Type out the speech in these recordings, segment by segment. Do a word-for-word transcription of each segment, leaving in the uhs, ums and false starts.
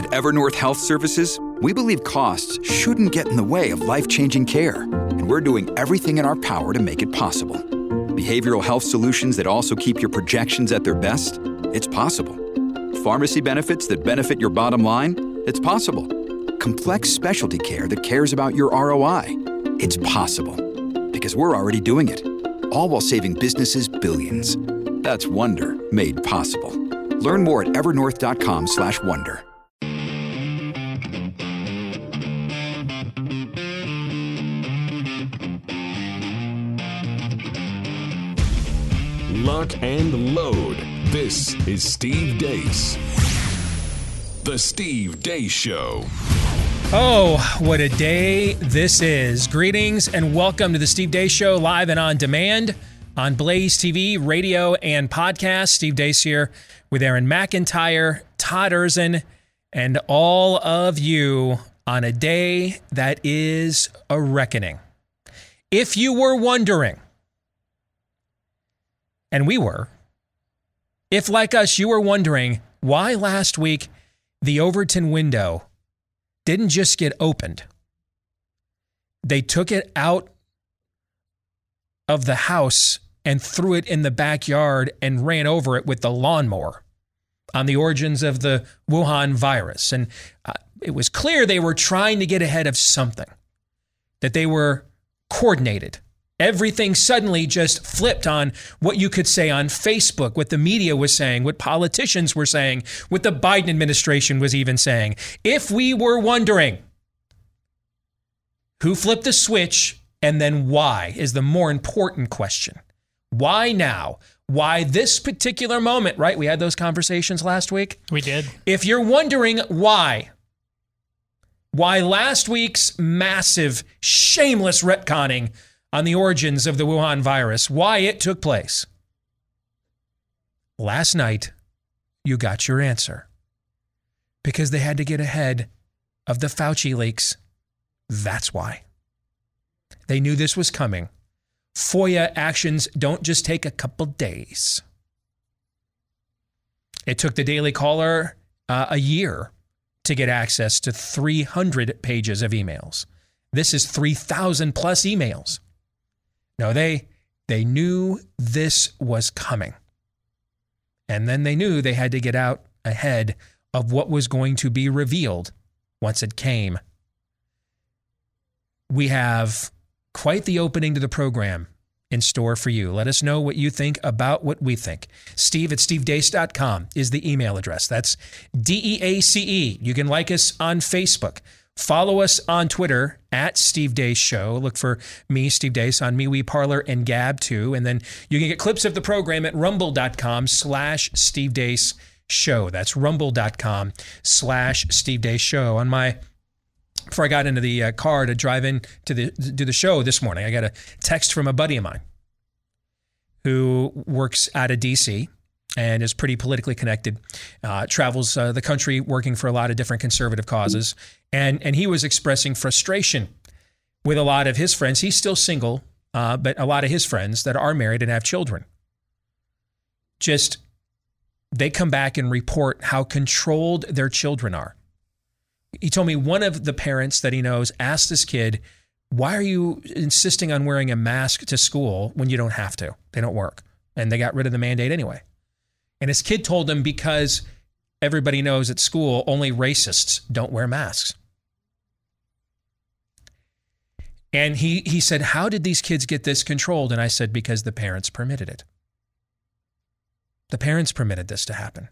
At Evernorth Health Services, we believe costs shouldn't get in the way of life-changing care, and we're doing everything in our power to make it possible. Behavioral health solutions that also keep your projections at their best? It's possible. Pharmacy benefits that benefit your bottom line? It's possible. Complex specialty care that cares about your R O I? It's possible. Because we're already doing it. All while saving businesses billions. That's Wonder made possible. Learn more at evernorth.com slash wonder. Lock and load. This is Steve Deace. The Steve Deace Show. Oh, what a day this is. Greetings and welcome to the Steve Deace Show, live and on demand on Blaze T V, radio, and podcast. Steve Deace here with Aaron McIntyre, Todd Erzin, and all of you on a day that is a reckoning. If you were wondering, and we were, if like us you were wondering why last week the Overton window didn't just get opened, they took it out of the house and threw it in the backyard and ran over it with the lawnmower on the origins of the Wuhan virus. And uh, it was clear they were trying to get ahead of something, that they were coordinated. Everything suddenly just flipped on what you could say on Facebook, what the media was saying, what politicians were saying, what the Biden administration was even saying. If we were wondering who flipped the switch and then why is the more important question. Why now? Why this particular moment, right? We had those conversations last week. We did. If you're wondering why, why last week's massive, shameless retconning on the origins of the Wuhan virus, why it took place, last night, you got your answer. Because they had to get ahead of the Fauci leaks. That's why. They knew this was coming. FOIA actions don't just take a couple days. It took the Daily Caller uh, a year to get access to three hundred pages of emails. This is three thousand plus emails. No, they they knew this was coming. And then they knew they had to get out ahead of what was going to be revealed once it came. We have quite the opening to the program in store for you. Let us know what you think about what we think. Steve at steve deace dot com is the email address. That's D E A C E. You can like us on Facebook. Follow us on Twitter at Steve Deace Show. Look for me, Steve Deace, on MeWe, Parler, and Gab too. And then you can get clips of the program at rumble.com slash Steve Deace Show. That's rumble.com slash Steve Deace Show. On my, before I got into the uh, car to drive in to the do the show this morning, I got a text from a buddy of mine who works out of D C and is pretty politically connected, uh, travels uh, the country working for a lot of different conservative causes. And and he was expressing frustration with a lot of his friends. He's still single, uh, but a lot of his friends that are married and have children. Just, they come back and report how controlled their children are. He told me one of the parents that he knows asked this kid, why are you insisting on wearing a mask to school when you don't have to? They don't work. And they got rid of the mandate anyway. And his kid told him because everybody knows at school only racists don't wear masks. And he he said, how did these kids get this controlled? And I said, because the parents permitted it. The parents permitted this to happen.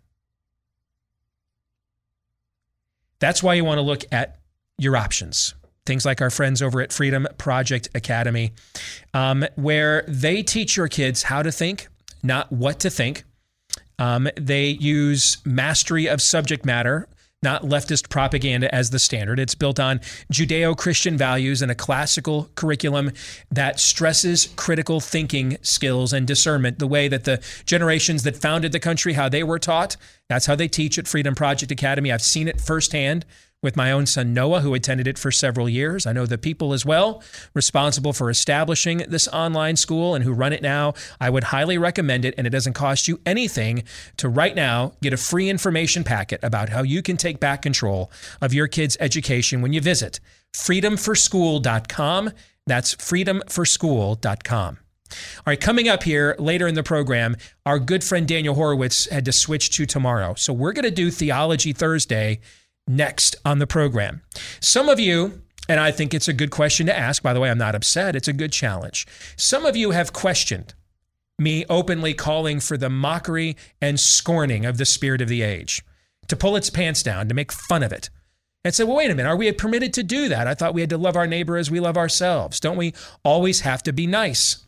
That's why you want to look at your options. Things like our friends over at Freedom Project Academy, um, where they teach your kids how to think, not what to think. Um, they use mastery of subject matter, not leftist propaganda as the standard. It's built on Judeo-Christian values and a classical curriculum that stresses critical thinking skills and discernment, the way that the generations that founded the country, how they were taught. That's how they teach at Freedom Project Academy. I've seen it firsthand with my own son Noah, who attended it for several years. I know the people as well responsible for establishing this online school and who run it now. I would highly recommend it, and it doesn't cost you anything to right now get a free information packet about how you can take back control of your kids' education when you visit freedom for school dot com. That's freedom for school dot com. All right, coming up here later in the program, our good friend Daniel Horowitz had to switch to tomorrow. So we're going to do Theology Thursday next on the program. Some of you, and I think it's a good question to ask, by the way, I'm not upset, it's a good challenge. Some of you have questioned me openly calling for the mockery and scorning of the spirit of the age, to pull its pants down, to make fun of it. And said, well, wait a minute, are we permitted to do that? I thought we had to love our neighbor as we love ourselves. Don't we always have to be nice?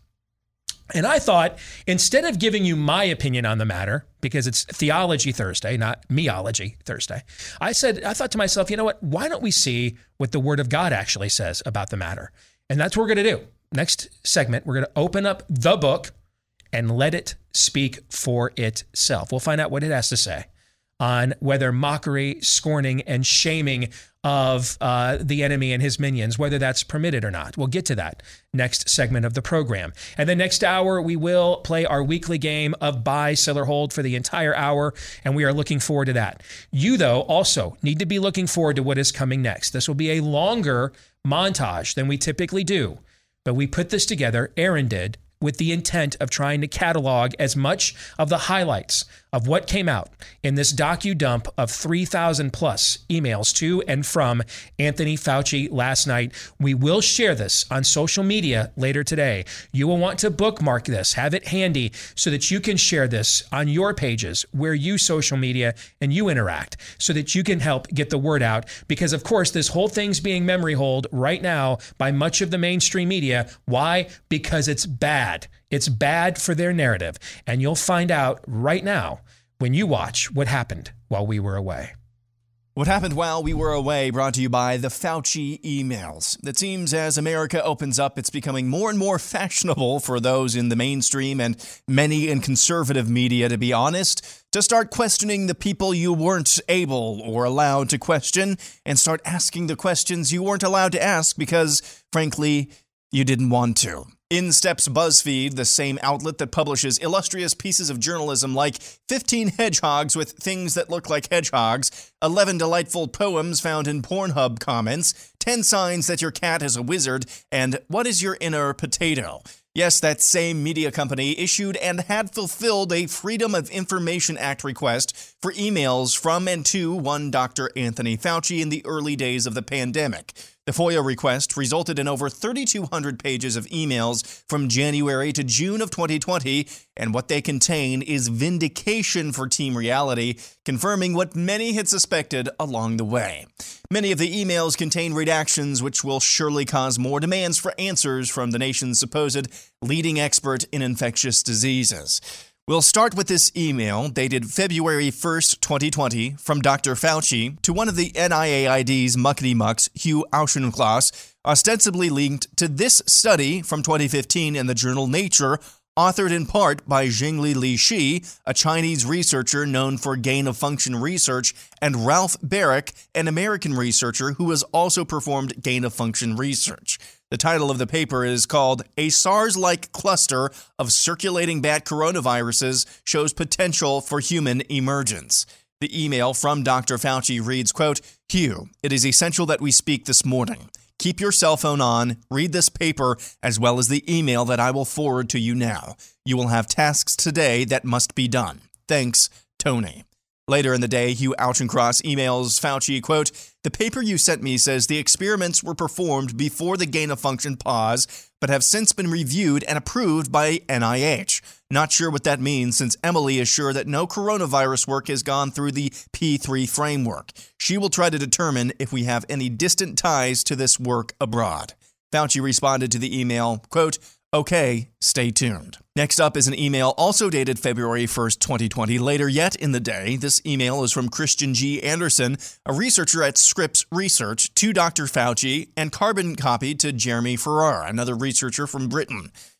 And I thought, instead of giving you my opinion on the matter, because it's Theology Thursday, not meology Thursday, I said, I thought to myself, you know what? Why don't we see what the Word of God actually says about the matter? And that's what we're going to do. Next segment, we're going to open up the book and let it speak for itself. We'll find out what it has to say on whether mockery, scorning, and shaming of uh, the enemy and his minions, whether that's permitted or not. We'll get to that next segment of the program. And then next hour, we will play our weekly game of buy, sell, or hold for the entire hour, and we are looking forward to that. You, though, also need to be looking forward to what is coming next. This will be a longer montage than we typically do, but we put this together, Aaron did, with the intent of trying to catalog as much of the highlights of what came out in this docu-dump of three thousand plus emails to and from Anthony Fauci last night. We will share this on social media later today. You will want to bookmark this, have it handy so that you can share this on your pages where you social media and you interact so that you can help get the word out. Because, of course, this whole thing's being memory holed right now by much of the mainstream media. Why? Because it's bad. It's bad for their narrative. And you'll find out right now when you watch what happened while we were away. What happened while we were away brought to you by the Fauci emails. It seems as America opens up, it's becoming more and more fashionable for those in the mainstream and many in conservative media, to be honest, to start questioning the people you weren't able or allowed to question and start asking the questions you weren't allowed to ask because, frankly, you didn't want to. In steps BuzzFeed, the same outlet that publishes illustrious pieces of journalism like fifteen hedgehogs with things that look like hedgehogs, eleven delightful poems found in Pornhub comments, ten signs that your cat is a wizard, and what is your inner potato? Yes, that same media company issued and had fulfilled a Freedom of Information Act request for emails from and to one Doctor Anthony Fauci in the early days of the pandemic. The FOIA request resulted in over thirty-two hundred pages of emails from January to June of twenty twenty, and what they contain is vindication for Team Reality, confirming what many had suspected along the way. Many of the emails contain redactions which will surely cause more demands for answers from the nation's supposed leading expert in infectious diseases. We'll start with this email dated February first, twenty twenty, from Doctor Fauci to one of the N I A I D's muckety-mucks, Hugh Auchincloss, ostensibly linked to this study from twenty fifteen in the journal Nature, authored in part by Zhengli Li Shi, a Chinese researcher known for gain-of-function research, and Ralph Barrick, an American researcher who has also performed gain-of-function research. The title of the paper is called A SARS-like Cluster of Circulating Bat Coronaviruses Shows Potential for Human Emergence. The email from Doctor Fauci reads, quote, Hugh, it is essential that we speak this morning. Keep your cell phone on, read this paper, as well as the email that I will forward to you now. You will have tasks today that must be done. Thanks, Tony. Later in the day, Hugh Auchincloss emails Fauci, quote, the paper you sent me says the experiments were performed before the gain-of-function pause, but have since been reviewed and approved by N I H. Not sure what that means, since Emily is sure that no coronavirus work has gone through the P three framework. She will try to determine if we have any distant ties to this work abroad. Fauci responded to the email, quote, okay, stay tuned. Next up is an email also dated February first, twenty twenty. Later yet in the day, this email is from Christian G. Anderson, a researcher at Scripps Research, to Doctor Fauci, and carbon copied to Jeremy Farrar, another researcher from Britain.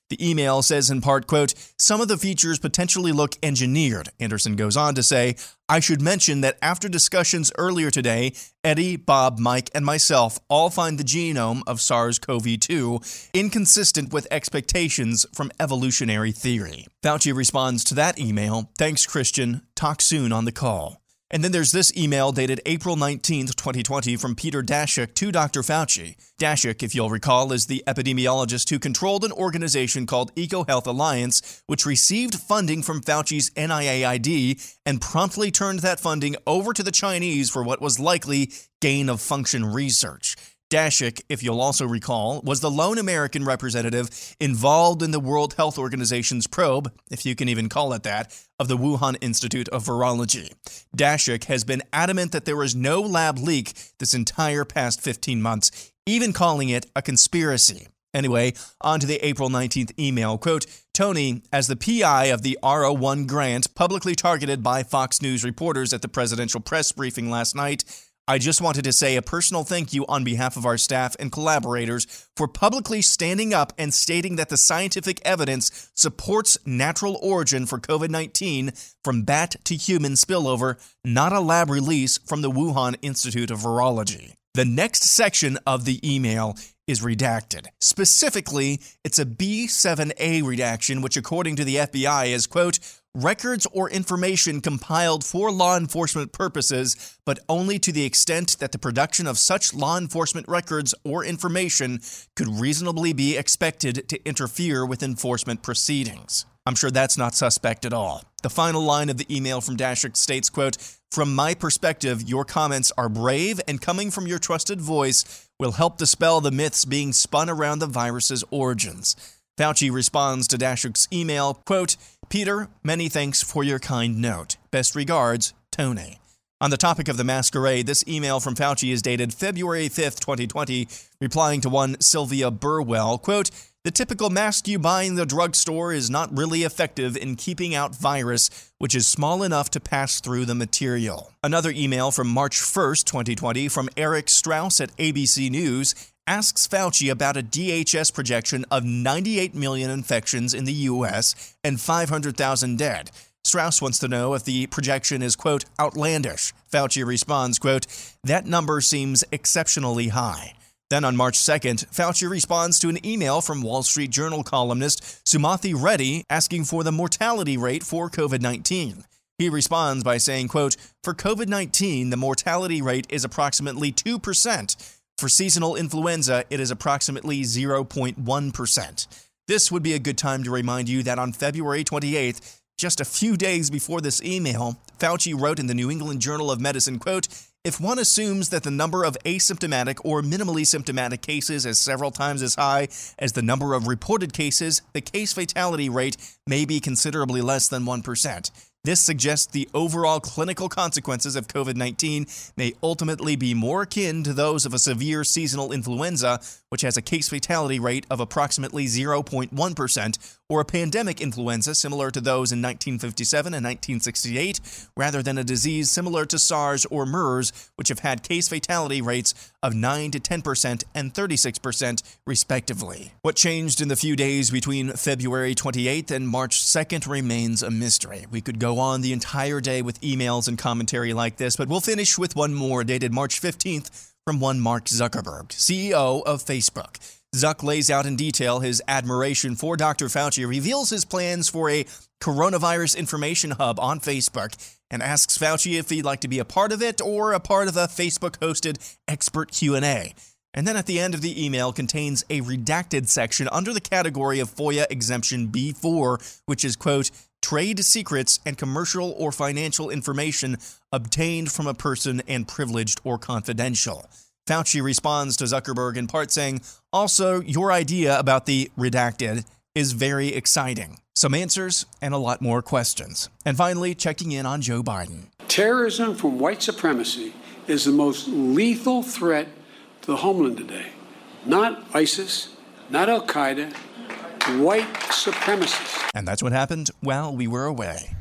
The email says in part, quote, some of the features potentially look engineered. Anderson goes on to say, I should mention that after discussions earlier today, Eddie, Bob, Mike, and myself all find the genome of SARS-C o V two inconsistent with expectations from evolutionary theory. Fauci responds to that email, thanks, Christian. Talk soon on the call. And then there's this email dated April nineteenth, twenty twenty from Peter Daszak to Doctor Fauci. Daszak, if you'll recall, is the epidemiologist who controlled an organization called EcoHealth Alliance, which received funding from Fauci's N I A I D and promptly turned that funding over to the Chinese for what was likely gain-of-function research. Daszak, if you'll also recall, was the lone American representative involved in the World Health Organization's probe, if you can even call it that, of the Wuhan Institute of Virology. Daszak has been adamant that there was no lab leak this entire past fifteen months, even calling it a conspiracy. Anyway, on to the April nineteenth email. Quote, Tony, as the P I of the R O one grant publicly targeted by Fox News reporters at the presidential press briefing last night, I just wanted to say a personal thank you on behalf of our staff and collaborators for publicly standing up and stating that the scientific evidence supports natural origin for COVID nineteen from bat to human spillover, not a lab release from the Wuhan Institute of Virology. The next section of the email is redacted. Specifically, it's a B seven A redaction, which according to the F B I is, quote, records or information compiled for law enforcement purposes, but only to the extent that the production of such law enforcement records or information could reasonably be expected to interfere with enforcement proceedings. I'm sure that's not suspect at all. The final line of the email from Daszak states, quote, from my perspective, your comments are brave and coming from your trusted voice will help dispel the myths being spun around the virus's origins. Fauci responds to Daszak's email, quote, Peter, many thanks for your kind note. Best regards, Tony. On the topic of the masquerade, this email from Fauci is dated February fifth, twenty twenty, replying to one Sylvia Burwell, quote, the typical mask you buy in the drugstore is not really effective in keeping out virus, which is small enough to pass through the material. Another email from March first, twenty twenty, from Eric Strauss at A B C News, asks Fauci about a D H S projection of ninety-eight million infections in the U S and five hundred thousand dead. Strauss wants to know if the projection is, quote, outlandish. Fauci responds, quote, that number seems exceptionally high. Then on March second, Fauci responds to an email from Wall Street Journal columnist Sumathi Reddy asking for the mortality rate for COVID nineteen. He responds by saying, quote, for COVID nineteen, the mortality rate is approximately two percent. For seasonal influenza, it is approximately zero point one percent. This would be a good time to remind you that on February twenty-eighth, just a few days before this email, Fauci wrote in the New England Journal of Medicine, quote, if one assumes that the number of asymptomatic or minimally symptomatic cases is several times as high as the number of reported cases, the case fatality rate may be considerably less than one percent. This suggests the overall clinical consequences of COVID nineteen may ultimately be more akin to those of a severe seasonal influenza, which has a case fatality rate of approximately zero point one percent, or a pandemic influenza similar to those in nineteen fifty-seven and nineteen sixty-eight, rather than a disease similar to SARS or MERS, which have had case fatality rates of nine to ten percent and thirty-six percent, respectively. What changed in the few days between February twenty-eighth and March second remains a mystery. We could go on the entire day with emails and commentary like this, but we'll finish with one more dated March fifteenth from one Mark Zuckerberg, C E O of Facebook. Zuck lays out in detail his admiration for Doctor Fauci, reveals his plans for a coronavirus information hub on Facebook, and asks Fauci if he'd like to be a part of it or a part of a Facebook-hosted expert Q and A. And then at the end of the email contains a redacted section under the category of FOIA Exemption B four, which is, quote, trade secrets and commercial or financial information obtained from a person and privileged or confidential. Fauci responds to Zuckerberg in part saying, also, your idea about the redacted is very exciting. Some answers and a lot more questions. And finally, checking in on Joe Biden. Terrorism from white supremacy is the most lethal threat to the homeland today. Not ISIS, not Al-Qaeda, white supremacists. And that's what happened while we were away.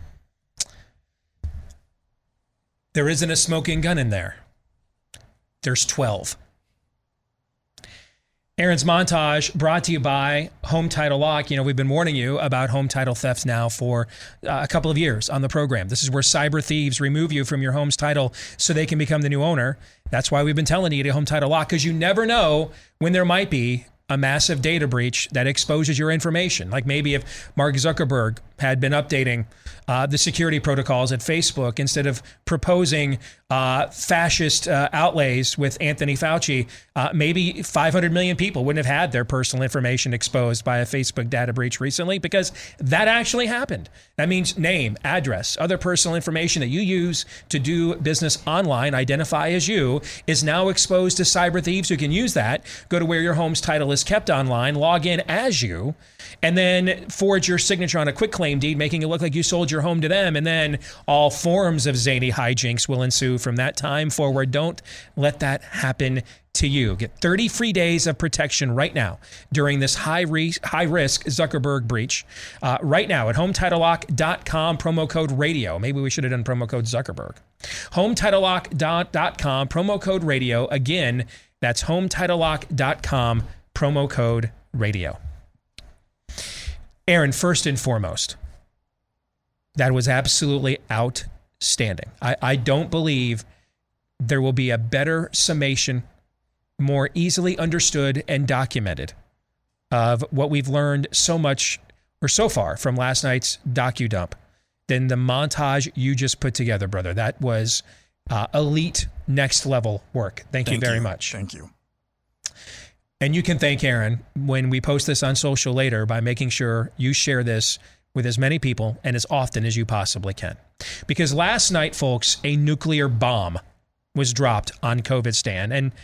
There isn't a smoking gun in there. There's twelve. Aaron's montage brought to you by Home Title Lock. You know, we've been warning you about home title theft now for uh, a couple of years on the program. This is where cyber thieves remove you from your home's title so they can become the new owner. That's why we've been telling you to get Home Title Lock, because you never know when there might be a massive data breach that exposes your information. Like maybe if Mark Zuckerberg had been updating uh, the security protocols at Facebook instead of proposing uh, fascist uh, outlays with Anthony Fauci, uh, maybe five hundred million people wouldn't have had their personal information exposed by a Facebook data breach recently, because that actually happened. That means name, address, other personal information that you use to do business online, identify as you, is now exposed to cyber thieves who can use that, go to where your home's title is kept online, log in as you, and then forge your signature on a quitclaim deed, making it look like you sold your home to them. And then all forms of zany hijinks will ensue from that time forward. Don't let that happen to you. Get thirty free days of protection right now during this high re- high risk Zuckerberg breach. Uh, right now at home title lock dot com, promo code radio. Maybe we should have done promo code Zuckerberg. home title lock dot com, promo code radio. Again, that's home title lock dot com, promo code radio. Aaron, first and foremost, that was absolutely outstanding. I, I don't believe there will be a better summation, more easily understood and documented of what we've learned so much or so far from last night's docu-dump than the montage you just put together, brother. That was uh, elite, next level work. Thank, Thank you very you. much. Thank you. And you can thank Aaron when we post this on social later by making sure you share this with as many people and as often as you possibly can. Because last night, folks, a nuclear bomb was dropped on COVIDstan. And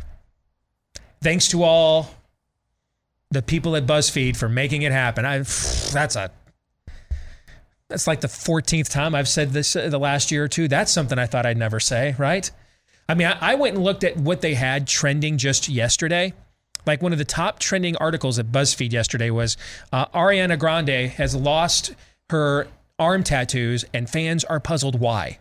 thanks to all the people at BuzzFeed for making it happen. I, that's a that's like the fourteenth time I've said this the last year or two. That's something I thought I'd never say, right? I mean, I, I went and looked at what they had trending just yesterday. Like one of the top trending articles at BuzzFeed yesterday was uh, Ariana Grande has lost her arm tattoos and fans are puzzled why.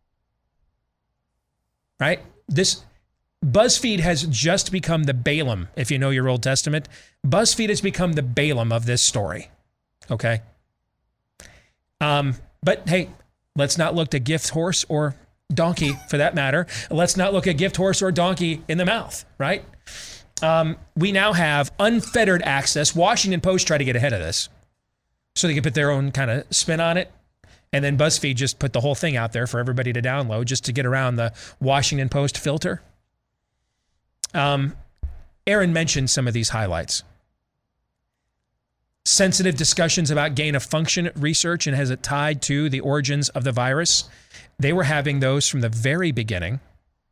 Right? This BuzzFeed has just become the Balaam, if you know your Old Testament. BuzzFeed has become the Balaam of this story. Okay? Um, but hey, let's not look at gift horse or donkey for that matter. Let's not look at gift horse or donkey in the mouth, right? Um, we now have unfettered access. Washington Post tried to get ahead of this so they could put their own kind of spin on it. And then BuzzFeed just put the whole thing out there for everybody to download just to get around the Washington Post filter. Um, Aaron mentioned some of these highlights. Sensitive discussions about gain-of-function research and has it tied to the origins of the virus. They were having those from the very beginning.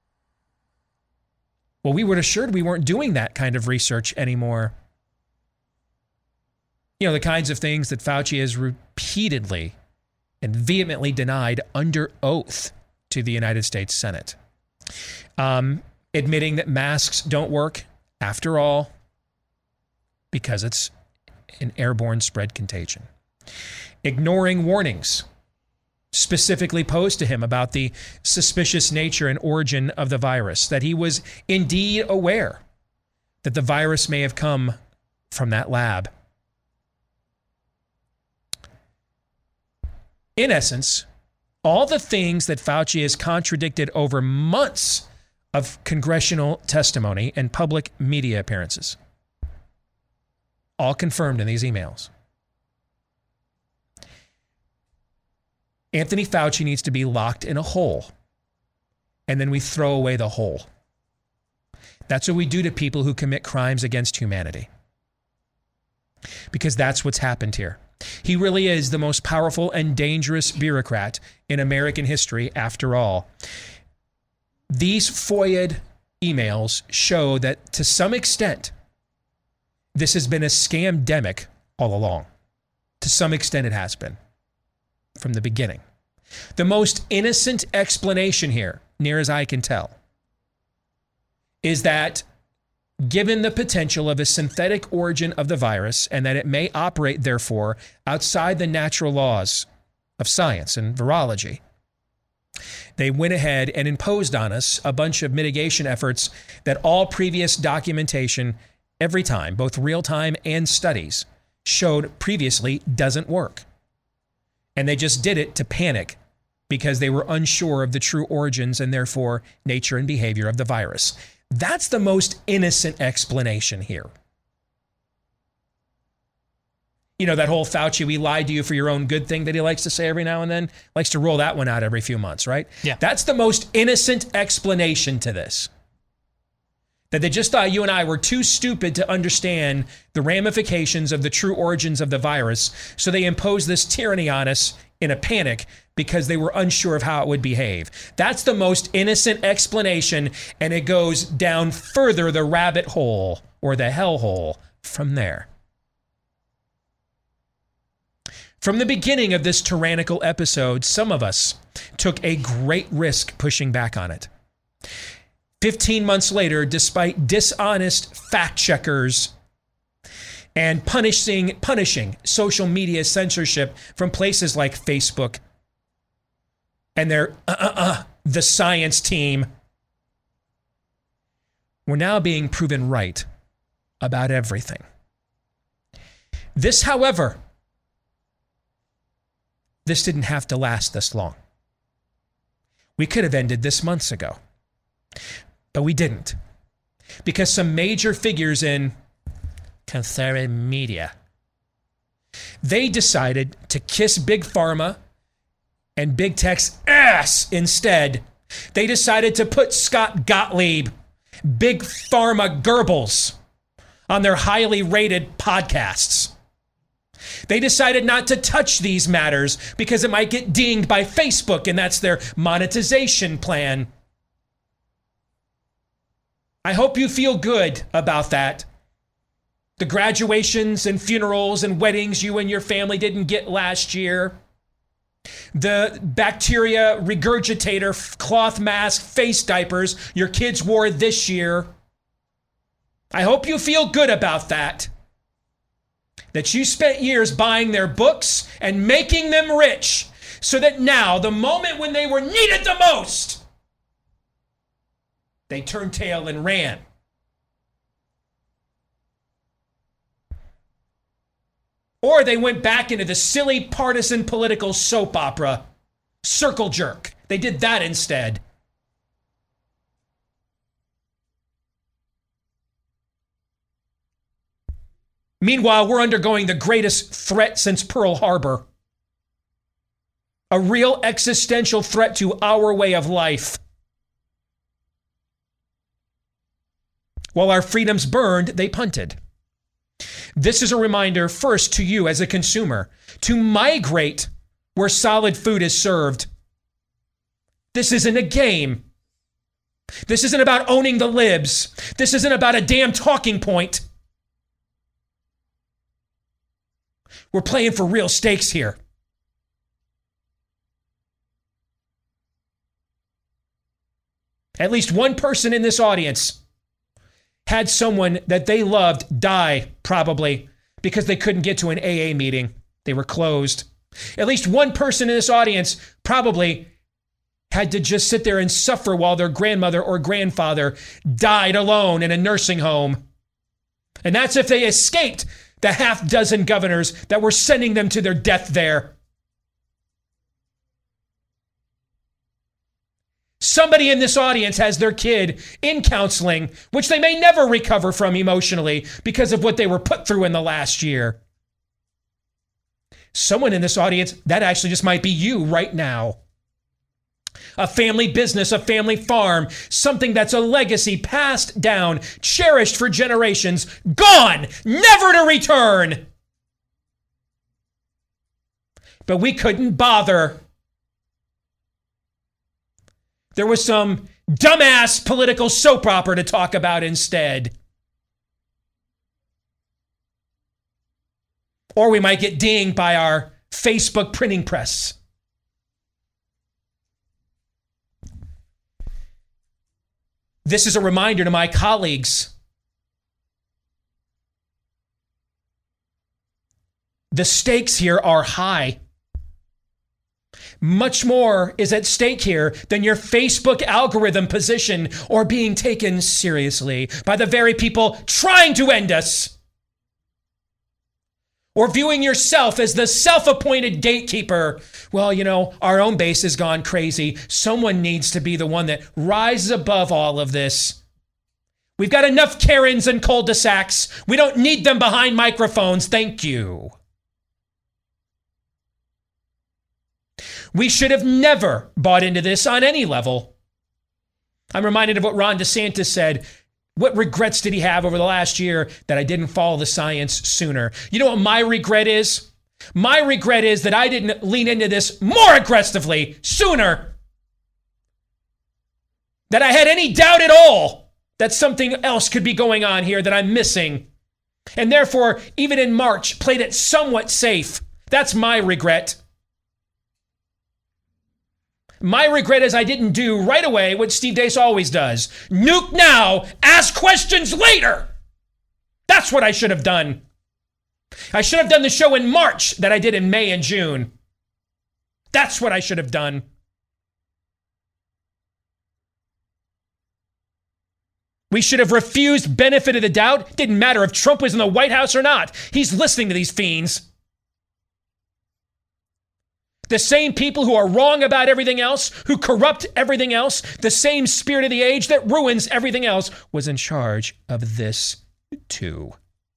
Well, we were assured we weren't doing that kind of research anymore. You know, the kinds of things that Fauci has repeatedly and vehemently denied under oath to the United States Senate. Um, admitting that masks don't work, after all, because it's an airborne spread contagion. Ignoring warnings specifically posed to him about the suspicious nature and origin of the virus, that he was indeed aware that the virus may have come from that lab. In essence, all the things that Fauci has contradicted over months of congressional testimony and public media appearances, all confirmed in these emails. Anthony Fauci needs to be locked in a hole, and then we throw away the hole. That's what we do to people who commit crimes against humanity. Because that's what's happened here. He really is the most powerful and dangerous bureaucrat in American history, after all. These F O I A-ed emails show that, to some extent, this has been a scamdemic all along. To some extent, it has been. From the beginning. The most innocent explanation here, near as I can tell, is that given the potential of a synthetic origin of the virus and that it may operate, therefore, outside the natural laws of science and virology, they went ahead and imposed on us a bunch of mitigation efforts that all previous documentation every time, both real time and studies, showed previously doesn't work. And they just did it to panic because they were unsure of the true origins and therefore nature and behavior of the virus. That's the most innocent explanation here. You know, that whole Fauci, we lied to you for your own good thing that he likes to say every now and then, likes to roll that one out every few months, right? Yeah. That's the most innocent explanation to this. That they just thought you and I were too stupid to understand the ramifications of the true origins of the virus, so they imposed this tyranny on us in a panic because they were unsure of how it would behave. That's the most innocent explanation, and it goes down further the rabbit hole or the hell hole from there. From the beginning of this tyrannical episode, some of us took a great risk pushing back on it. Fifteen months later, despite dishonest fact checkers and punishing, punishing social media censorship from places like Facebook and their uh, uh, uh, the science team, we're now being proven right about everything. This, however, this didn't have to last this long. We could have ended this months ago, but we didn't, because some major figures in conservative media, they decided to kiss Big Pharma and Big Tech's ass instead. They decided to put Scott Gottlieb, Big Pharma Goebbels, on their highly rated podcasts. They decided not to touch these matters because it might get dinged by Facebook, and that's their monetization plan. I hope you feel good about that. The graduations and funerals and weddings you and your family didn't get last year. The bacteria regurgitator cloth mask face diapers your kids wore this year. I hope you feel good about that. That you spent years buying their books and making them rich so that now, the moment when they were needed the most, they turned tail and ran. Or they went back into the silly partisan political soap opera, Circle Jerk. They did that instead. Meanwhile, we're undergoing the greatest threat since Pearl Harbor. A real existential threat to our way of life. While our freedoms burned, they punted. This is a reminder, first to you as a consumer, to migrate where solid food is served. This isn't a game. This isn't about owning the libs. This isn't about a damn talking point. We're playing for real stakes here. At least one person in this audience had someone that they loved die, probably, because they couldn't get to an A A meeting. They were closed. At least one person in this audience probably had to just sit there and suffer while their grandmother or grandfather died alone in a nursing home. And that's if they escaped the half dozen governors that were sending them to their death there. Somebody in this audience has their kid in counseling, which they may never recover from emotionally because of what they were put through in the last year. Someone in this audience, that actually just might be you right now. A family business, a family farm, something that's a legacy passed down, cherished for generations, gone, never to return. But we couldn't bother. There was some dumbass political soap opera to talk about instead. Or we might get dinged by our Facebook printing press. This is a reminder to my colleagues. The stakes here are high. Much more is at stake here than your Facebook algorithm position or being taken seriously by the very people trying to end us. Or viewing yourself as the self-appointed gatekeeper. Well, you know, our own base has gone crazy. Someone needs to be the one that rises above all of this. We've got enough Karens and cul-de-sacs. We don't need them behind microphones. Thank you. We should have never bought into this on any level. I'm reminded of what Ron DeSantis said. What regrets did he have over the last year? That I didn't follow the science sooner. You know what my regret is? My regret is that I didn't lean into this more aggressively sooner. That I had any doubt at all that something else could be going on here that I'm missing. And therefore, even in March, played it somewhat safe. That's my regret. My regret is I didn't do right away what Steve Deace always does. Nuke now, ask questions later. That's what I should have done. I should have done the show in March that I did in May and June. That's what I should have done. We should have refused benefit of the doubt. Didn't matter if Trump was in the White House or not. He's listening to these fiends. The same people who are wrong about everything else, who corrupt everything else, the same spirit of the age that ruins everything else, was in charge of this too.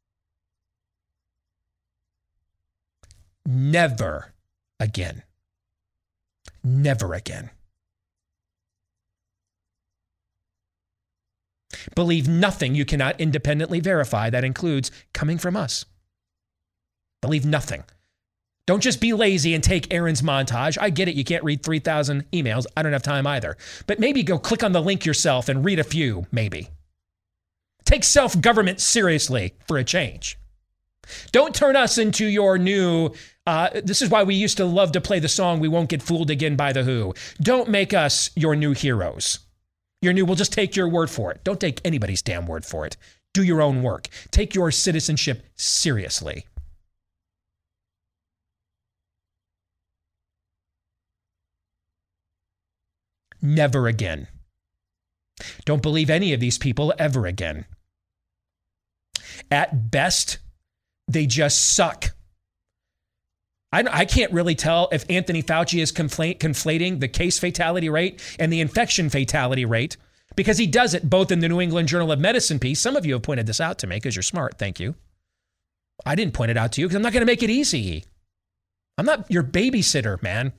Never again. Never again. Believe nothing you cannot independently verify. That includes coming from us. Believe nothing. Don't just be lazy and take Aaron's montage. I get it. You can't read three thousand emails. I don't have time either. But maybe go click on the link yourself and read a few, maybe. Take self-government seriously for a change. Don't turn us into your new, uh, this is why we used to love to play the song, We Won't Get Fooled Again by The Who. Don't make us your new heroes. Your new, we'll just take your word for it. Don't take anybody's damn word for it. Do your own work. Take your citizenship seriously. Never again. Don't believe any of these people ever again. At best, they just suck. I, I can't really tell if Anthony Fauci is confl- conflating the case fatality rate and the infection fatality rate, because he does it both in the New England Journal of Medicine piece. Some of you have pointed this out to me because you're smart. Thank you. I didn't point it out to you because I'm not going to make it easy. I'm not your babysitter, man.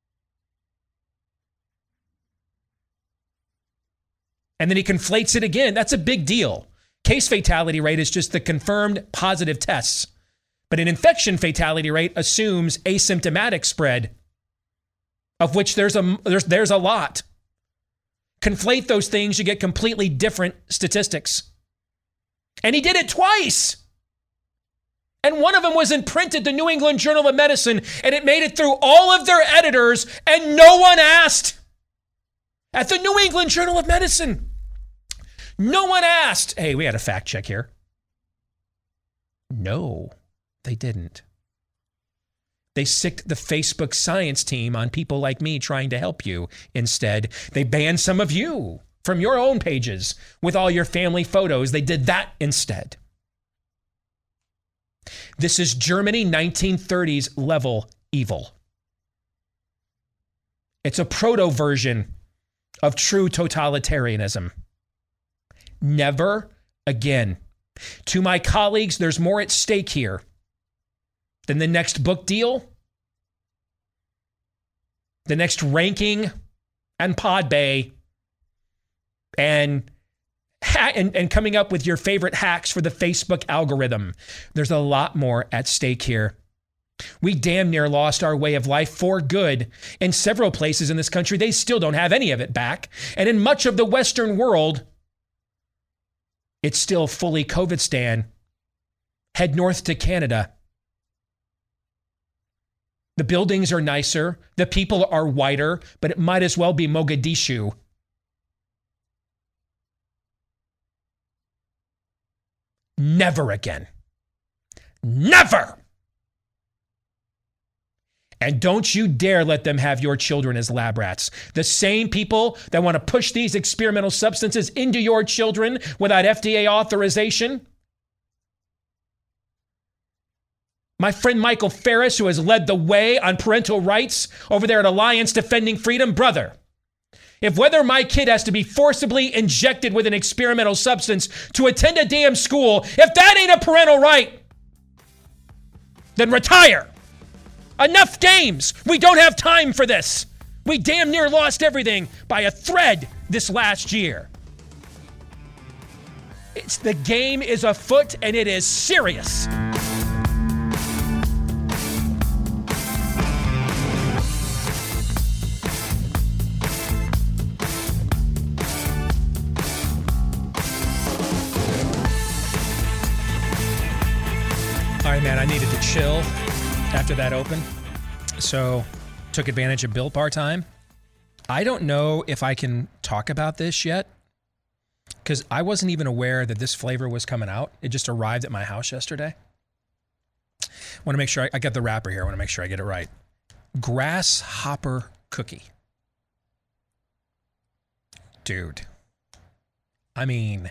And then he conflates it again. That's a big deal. Case fatality rate is just the confirmed positive tests. But an infection fatality rate assumes asymptomatic spread, of which there's a, there's, there's a lot. Conflate those things, you get completely different statistics. And he did it twice. And one of them was in print at the New England Journal of Medicine, and it made it through all of their editors, and no one asked. At the New England Journal of Medicine, no one asked. Hey, we had a fact check here. No, they didn't. They sicked the Facebook science team on people like me trying to help you. Instead, they banned some of you from your own pages with all your family photos. They did that instead. This is Germany nineteen thirties level evil. It's a proto version of true totalitarianism. Never again. To my colleagues, there's more at stake here than the next book deal, the next ranking and pod bay, and, ha- and, and coming up with your favorite hacks for the Facebook algorithm. There's a lot more at stake here. We damn near lost our way of life for good. In several places in this country, they still don't have any of it back. And in much of the Western world, it's still fully COVID-stan. Head north to Canada. The buildings are nicer. The people are whiter, but it might as well be Mogadishu. Never again. Never! And don't you dare let them have your children as lab rats. The same people that want to push these experimental substances into your children without F D A authorization. My friend Michael Ferris, who has led the way on parental rights over there at Alliance Defending Freedom, brother, if whether my kid has to be forcibly injected with an experimental substance to attend a damn school, if that ain't a parental right, then retire. Enough games. We don't have time for this. We damn near lost everything by a thread this last year. It's the game is afoot and it is serious. All right, man, I needed to chill after that open, so took advantage of Built Bar time. I don't know if I can talk about this yet, because I wasn't even aware that this flavor was coming out. It just arrived at my house yesterday. I want to make sure I, I got the wrapper here. I want to make sure I get it right. Grasshopper cookie. Dude. I mean,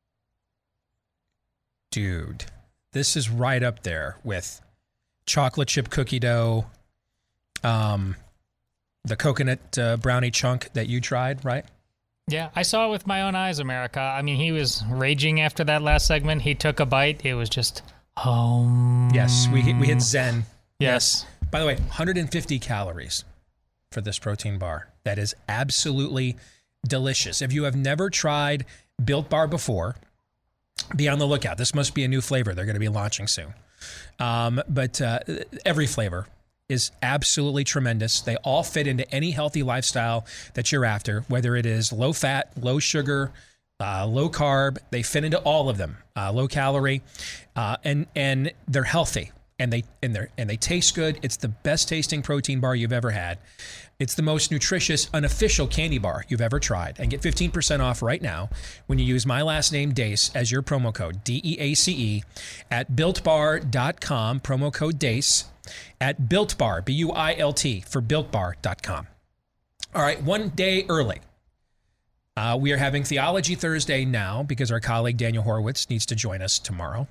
dude. This is right up there with chocolate chip cookie dough, um, the coconut uh, brownie chunk that you tried, right? Yeah, I saw it with my own eyes, America. I mean, he was raging after that last segment. He took a bite. It was just, um... Yes, we hit, we hit Zen. Yes. yes. By the way, one hundred fifty calories for this protein bar. That is absolutely delicious. If you have never tried Built Bar before, be on the lookout. This must be a new flavor they're going to be launching soon. Um, but uh, every flavor is absolutely tremendous. They all fit into any healthy lifestyle that you're after, whether it is low fat, low sugar, uh, low carb. They fit into all of them, uh, low calorie, uh, and and they're healthy and they and they and they taste good. It's the best tasting protein bar you've ever had. It's the most nutritious unofficial candy bar you've ever tried. And get fifteen percent off right now when you use my last name, Deace, as your promo code, D E A C E, at built bar dot com, promo code Deace, at Built Bar, B U I L T, for built bar dot com. All right, one day early. Uh, we are having Theology Thursday now because our colleague Daniel Horowitz needs to join us tomorrow.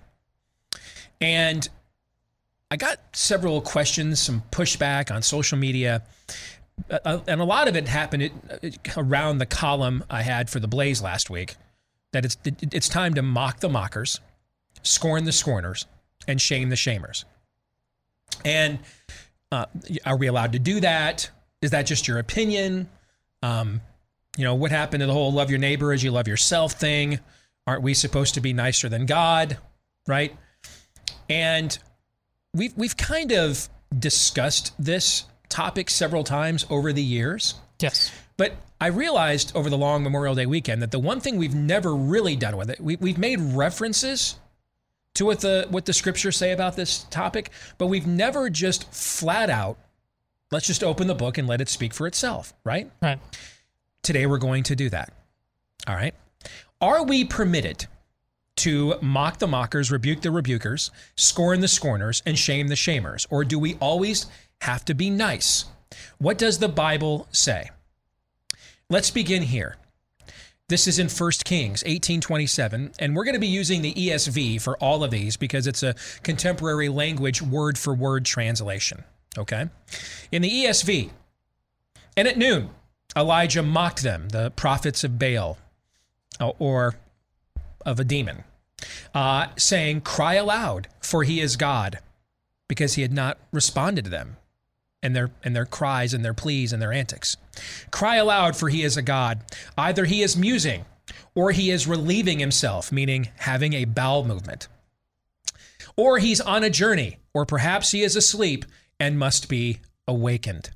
And I got several questions, some pushback on social media. Uh, and a lot of it happened it, it, around the column I had for the Blaze last week, that it's it, it's time to mock the mockers, scorn the scorners, and shame the shamers. And uh, are we allowed to do that? Is that just your opinion? Um, you know, what happened to the whole love your neighbor as you love yourself thing? Aren't we supposed to be nicer than God, right? And we've we've kind of discussed this topic several times over the years. Yes. But I realized over the long Memorial Day weekend that the one thing we've never really done with it, we, we've made references to what the what the scriptures say about this topic, but we've never just flat out, let's just open the book and let it speak for itself, right? Right. Today we're going to do that. All right. Are we permitted to mock the mockers, rebuke the rebukers, scorn the scorners, and shame the shamers? Or do we always have to be nice? What does the Bible say? Let's begin here. This is in First Kings eighteen twenty-seven, and we're going to be using the E S V for all of these because it's a contemporary language word-for-word translation, okay? In the E S V, and at noon, Elijah mocked them, the prophets of Baal, or of a demon, uh, saying, "Cry aloud, for he is God," because he had not responded to them and their and their cries and their pleas and their antics. "Cry aloud, for he is a God. Either he is musing or he is relieving himself," meaning having a bowel movement, "or he's on a journey, or perhaps he is asleep and must be awakened."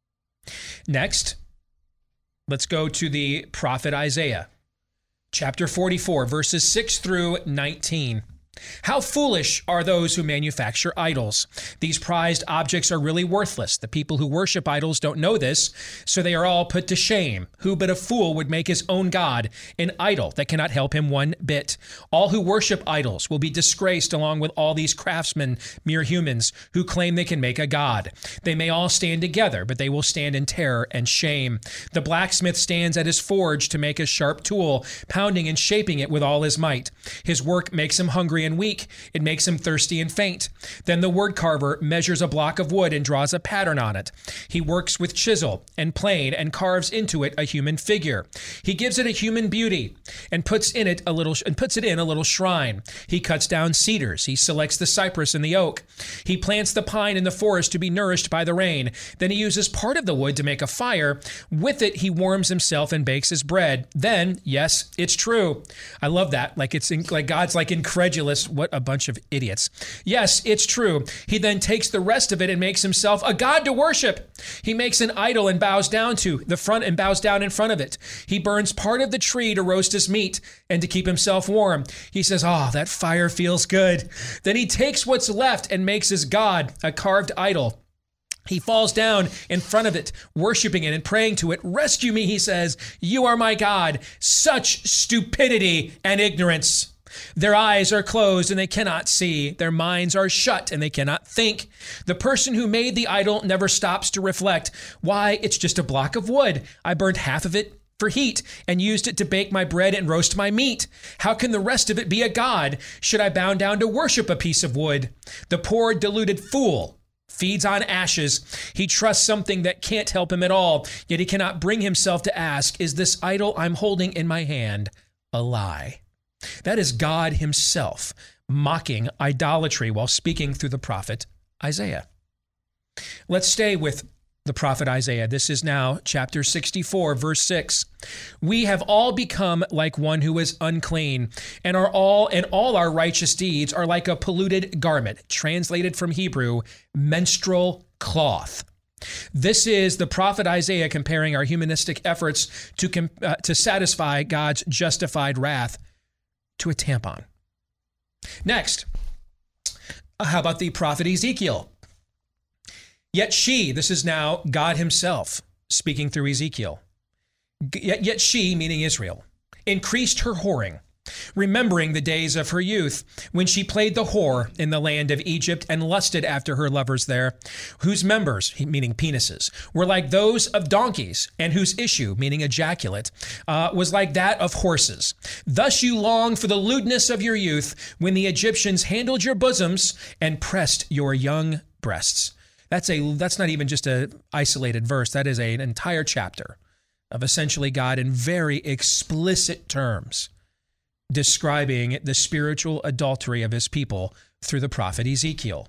Next, let's go to the prophet Isaiah, chapter forty-four, verses six through nineteen. How foolish are those who manufacture idols. These prized objects are really worthless. The people who worship idols don't know this, so they are all put to shame. Who but a fool would make his own God an idol that cannot help him one bit? All who worship idols will be disgraced along with all these craftsmen, mere humans, who claim they can make a god. They may all stand together, but they will stand in terror and shame. The blacksmith stands at his forge to make a sharp tool, pounding and shaping it with all his might. His work makes him hungry and weak. It makes him thirsty and faint. Then the wood carver measures a block of wood and draws a pattern on it. He works with chisel and plane and carves into it a human figure. He gives it a human beauty and puts in it a little and puts it in a little shrine. He cuts down cedars. He selects the cypress and the oak. He plants the pine in the forest to be nourished by the rain. Then he uses part of the wood to make a fire. With it, he warms himself and bakes his bread. Then, yes, it's true. I love that. Like it's in, like God's like incredulous. What a bunch of idiots. Yes, it's true. He then takes the rest of it and makes himself a god to worship. He makes an idol and bows down to the front and bows down in front of it. He burns part of the tree to roast his meat and to keep himself warm. He says, oh, that fire feels good. Then he takes what's left and makes his god a carved idol. He falls down in front of it, worshiping it and praying to it. Rescue me, he says. You are my God. Such stupidity and ignorance. Their eyes are closed and they cannot see. Their minds are shut and they cannot think. The person who made the idol never stops to reflect. Why, it's just a block of wood. I burned half of it for heat and used it to bake my bread and roast my meat. How can the rest of it be a god? Should I bow down to worship a piece of wood? The poor deluded fool feeds on ashes. He trusts something that can't help him at all, yet he cannot bring himself to ask, is this idol I'm holding in my hand a lie? That is God himself mocking idolatry while speaking through the prophet Isaiah. Let's stay with the prophet Isaiah. This is now chapter sixty-four, verse six. We have all become like one who is unclean, and are all and all our righteous deeds are like a polluted garment, translated from Hebrew, menstrual cloth. This is the prophet Isaiah comparing our humanistic efforts to uh, to satisfy God's justified wrath to a tampon. Next, how about the prophet Ezekiel? Yet she, this is now God himself speaking through Ezekiel, yet, yet she, meaning Israel, increased her whoring, remembering the days of her youth, when she played the whore in the land of Egypt and lusted after her lovers there, whose members, meaning penises, were like those of donkeys, and whose issue, meaning ejaculate, uh, was like that of horses. Thus you long for the lewdness of your youth, when the Egyptians handled your bosoms and pressed your young breasts. That's a that's not even just an isolated verse. That is a, an entire chapter of essentially God in very explicit terms describing the spiritual adultery of his people through the prophet Ezekiel.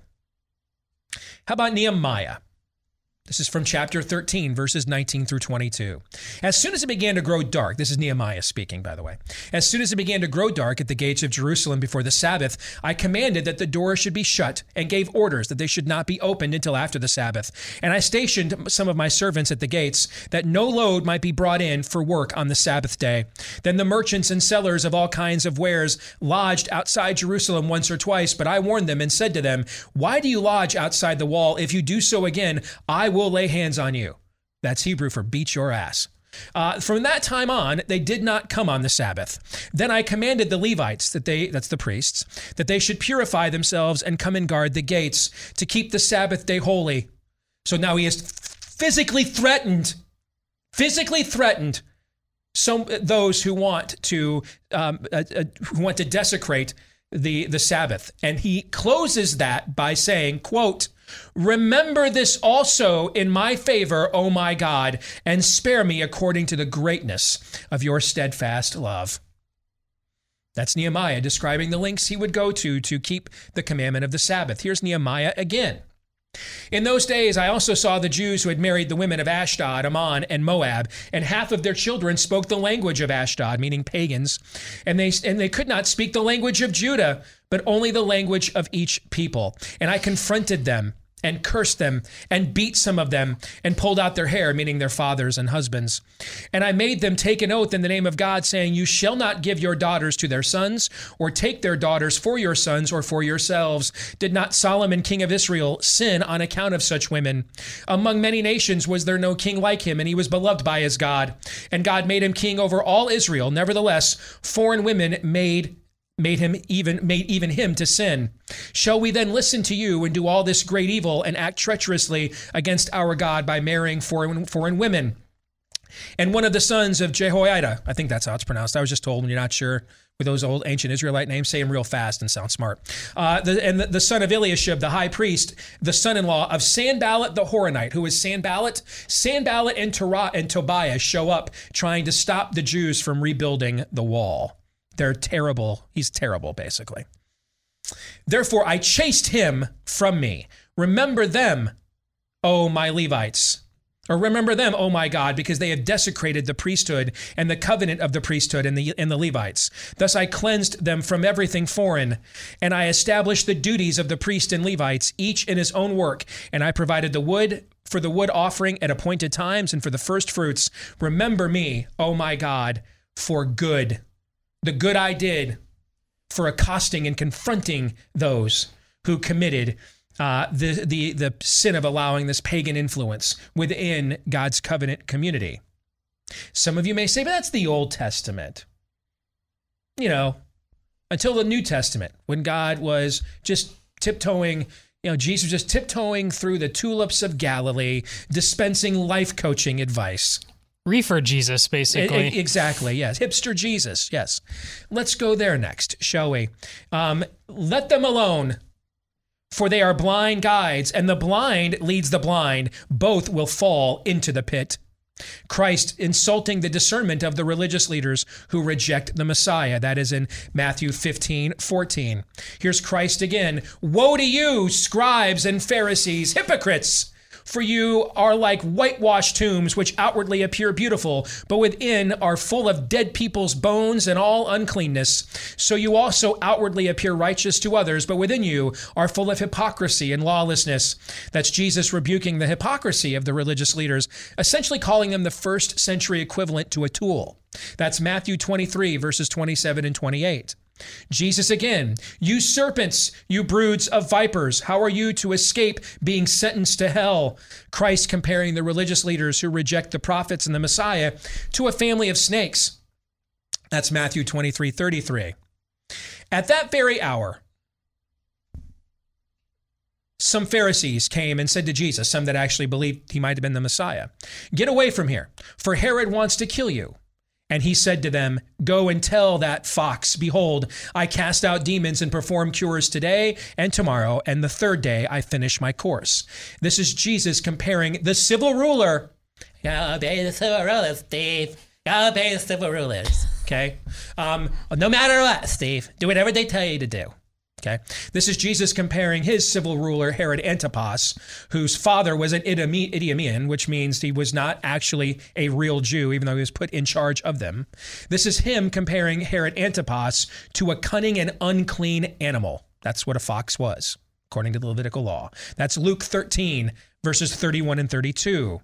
How about Nehemiah? This is from chapter thirteen, verses nineteen through twenty-two. As soon as it began to grow dark, this is Nehemiah speaking, by the way. As soon as it began to grow dark at the gates of Jerusalem before the Sabbath, I commanded that the doors should be shut and gave orders that they should not be opened until after the Sabbath. And I stationed some of my servants at the gates that no load might be brought in for work on the Sabbath day. Then the merchants and sellers of all kinds of wares lodged outside Jerusalem once or twice, but I warned them and said to them, why do you lodge outside the wall? If you do so again, I will will lay hands on you. That's Hebrew for beat your ass. Uh, from that time on, they did not come on the Sabbath. Then I commanded the Levites, that they, that's the priests, that they should purify themselves and come and guard the gates to keep the Sabbath day holy. So now he is physically threatened, physically threatened some those who want to um, uh, uh, who want to desecrate the, the Sabbath. And he closes that by saying, quote, remember this also in my favor, O my God, and spare me according to the greatness of your steadfast love. That's Nehemiah describing the lengths he would go to to keep the commandment of the Sabbath. Here's Nehemiah again. In those days, I also saw the Jews who had married the women of Ashdod, Ammon, and Moab, and half of their children spoke the language of Ashdod, meaning pagans, and they and they could not speak the language of Judah, but only the language of each people. And I confronted them and cursed them and beat some of them and pulled out their hair, meaning their fathers and husbands. And I made them take an oath in the name of God, saying, you shall not give your daughters to their sons or take their daughters for your sons or for yourselves. Did not Solomon, king of Israel, sin on account of such women? Among many nations was there no king like him, and he was beloved by his God. And God made him king over all Israel. Nevertheless, foreign women made made him even made even him to sin. Shall we then listen to you and do all this great evil and act treacherously against our God by marrying foreign foreign women? And one of the sons of Jehoiada, I think that's how it's pronounced. I was just told when you're not sure with those old ancient Israelite names, say them real fast and sound smart. Uh, the, and the, the son of Eliashib, the high priest, the son-in-law of Sanballat the Horonite. Who is Sanballat? Sanballat and, Torah, and Tobiah show up trying to stop the Jews from rebuilding the wall. They're terrible. He's terrible, basically. Therefore, I chased him from me. Remember them, O my Levites. Or remember them, O my God, because they have desecrated the priesthood and the covenant of the priesthood and the, and the Levites. Thus I cleansed them from everything foreign, and I established the duties of the priest and Levites, each in his own work. And I provided the wood for the wood offering at appointed times and for the first fruits. Remember me, O my God, for good. The good I did for accosting and confronting those who committed uh, the, the, the sin of allowing this pagan influence within God's covenant community. Some of you may say, but that's the Old Testament. You know, until the New Testament, when God was just tiptoeing, you know, Jesus was just tiptoeing through the tulips of Galilee, dispensing life coaching advice. Reefer Jesus, basically. It, it, exactly, yes. Hipster Jesus, yes. Let's go there next, shall we? Um, let them alone, for they are blind guides, and the blind leads the blind. Both will fall into the pit. Christ insulting the discernment of the religious leaders who reject the Messiah. That is in Matthew fifteen fourteen. Here's Christ again. Woe to you, scribes and Pharisees, hypocrites! For you are like whitewashed tombs, which outwardly appear beautiful, but within are full of dead people's bones and all uncleanness. So you also outwardly appear righteous to others, but within you are full of hypocrisy and lawlessness. That's Jesus rebuking the hypocrisy of the religious leaders, essentially calling them the first century equivalent to a tool. That's Matthew twenty-three, verses twenty-seven and twenty-eight. Jesus again, you serpents, you broods of vipers, how are you to escape being sentenced to hell? Christ comparing the religious leaders who reject the prophets and the Messiah to a family of snakes. That's Matthew twenty-three thirty-three. At that very hour, some Pharisees came and said to Jesus, some that actually believed he might have been the Messiah, get away from here, for Herod wants to kill you. And he said to them, go and tell that fox, behold, I cast out demons and perform cures today and tomorrow, and the third day I finish my course. This is Jesus comparing the civil ruler. Gotta obey the civil rulers, Steve. Gotta obey the civil rulers. Okay? Um, no matter what, Steve. Do whatever they tell you to do. Okay, this is Jesus comparing his civil ruler, Herod Antipas, whose father was an Idumean, which means he was not actually a real Jew, even though he was put in charge of them. This is him comparing Herod Antipas to a cunning and unclean animal. That's what a fox was, according to the Levitical law. That's Luke thirteen, verses thirty-one and thirty-two.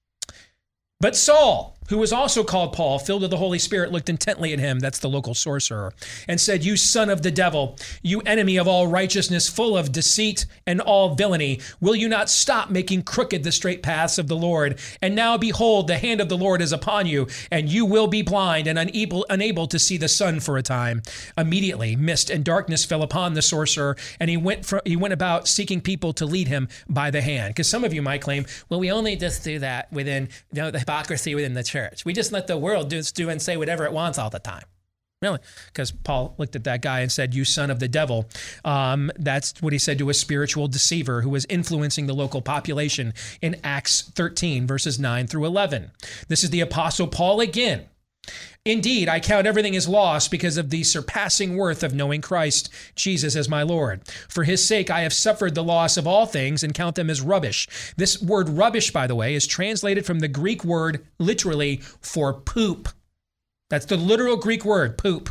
But Saul, who was also called Paul, filled with the Holy Spirit, looked intently at him, that's the local sorcerer, and said, you son of the devil, you enemy of all righteousness, full of deceit and all villainy, will you not stop making crooked the straight paths of the Lord? And now behold, the hand of the Lord is upon you, and you will be blind and unable, unable to see the sun for a time. Immediately, mist and darkness fell upon the sorcerer, and he went from, he went about seeking people to lead him by the hand. Because some of you might claim, well, we only just do that within, you know, the hypocrisy within the church. We just let the world do, do and say whatever it wants all the time. Really? Because Paul looked at that guy and said, you son of the devil. Um, that's what he said to a spiritual deceiver who was influencing the local population in Acts thirteen, verses nine through eleven. This is the Apostle Paul again. Indeed, I count everything as loss because of the surpassing worth of knowing Christ Jesus as my Lord. For his sake, I have suffered the loss of all things and count them as rubbish. This word rubbish, by the way, is translated from the Greek word literally for poop. That's the literal Greek word, poop.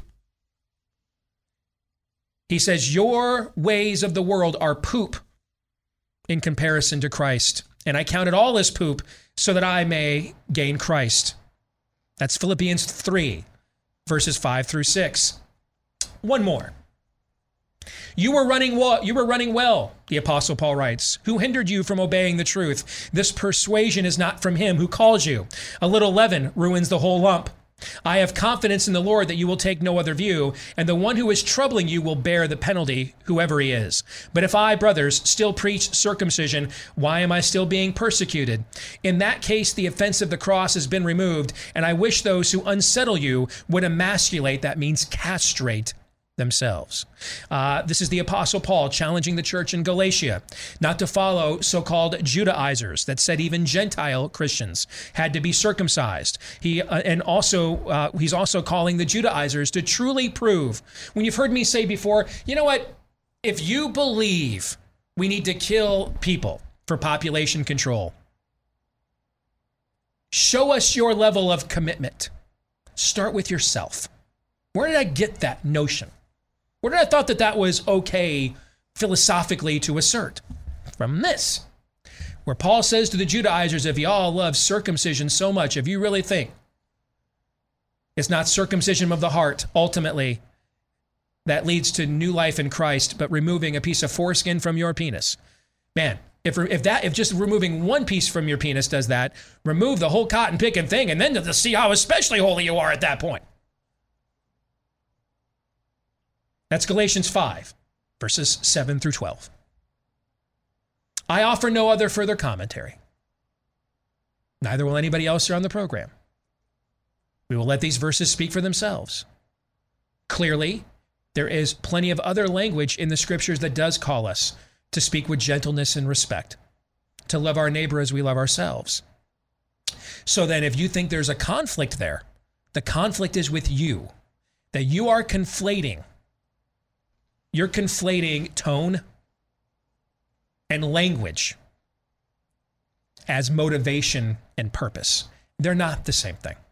He says, your ways of the world are poop. in comparison to Christ, and I count it all as poop so that I may gain Christ. That's Philippians three, verses five through six. One more. You were running well, you were running well, the Apostle Paul writes. Who hindered you from obeying the truth? This persuasion is not from him who calls you. A little leaven ruins the whole lump. I have confidence in the Lord that you will take no other view, and the one who is troubling you will bear the penalty, whoever he is. But if I, brothers, still preach circumcision, why am I still being persecuted? In that case, the offense of the cross has been removed, and I wish those who unsettle you would emasculate, that means castrate, themselves. Uh, this is the Apostle Paul challenging the church in Galatia not to follow so-called Judaizers that said even Gentile Christians had to be circumcised. He uh, and also uh, he's also calling the Judaizers to truly prove. When you've heard me say before, you know what? If you believe we need to kill people for population control, show us your level of commitment. Start with yourself. Where did I get that notion? Where did I thought that that was okay philosophically to assert? From this, where Paul says to the Judaizers, if y'all love circumcision so much, if you really think it's not circumcision of the heart, ultimately, that leads to new life in Christ, but removing a piece of foreskin from your penis. Man, if if that if just removing one piece from your penis does that, remove the whole cotton picking thing, and then to see how especially holy you are at that point. That's Galatians five, verses seven through twelve. I offer no other further commentary. Neither will anybody else here on the program. We will let these verses speak for themselves. Clearly, there is plenty of other language in the scriptures that does call us to speak with gentleness and respect, to love our neighbor as we love ourselves. So then, if you think there's a conflict there, the conflict is with you, that you are conflating You're conflating tone and language as motivation and purpose. They're not the same thing.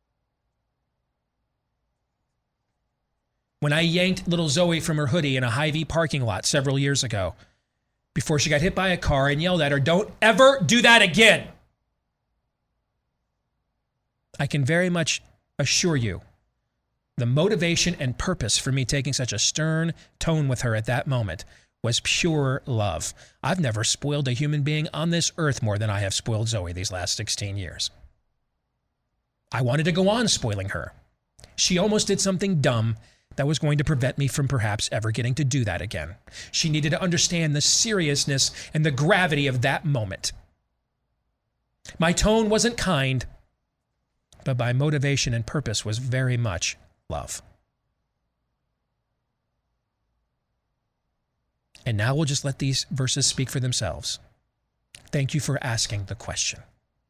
When I yanked little Zoe from her hoodie in a Hy-Vee parking lot several years ago, before she got hit by a car and yelled at her, "Don't ever do that again," I can very much assure you the motivation and purpose for me taking such a stern tone with her at that moment was pure love. I've never spoiled a human being on this earth more than I have spoiled Zoe these last sixteen years. I wanted to go on spoiling her. She almost did something dumb that was going to prevent me from perhaps ever getting to do that again. She needed to understand the seriousness and the gravity of that moment. My tone wasn't kind, but my motivation and purpose was very much love. And now we'll just let these verses speak for themselves. Thank you for asking the question.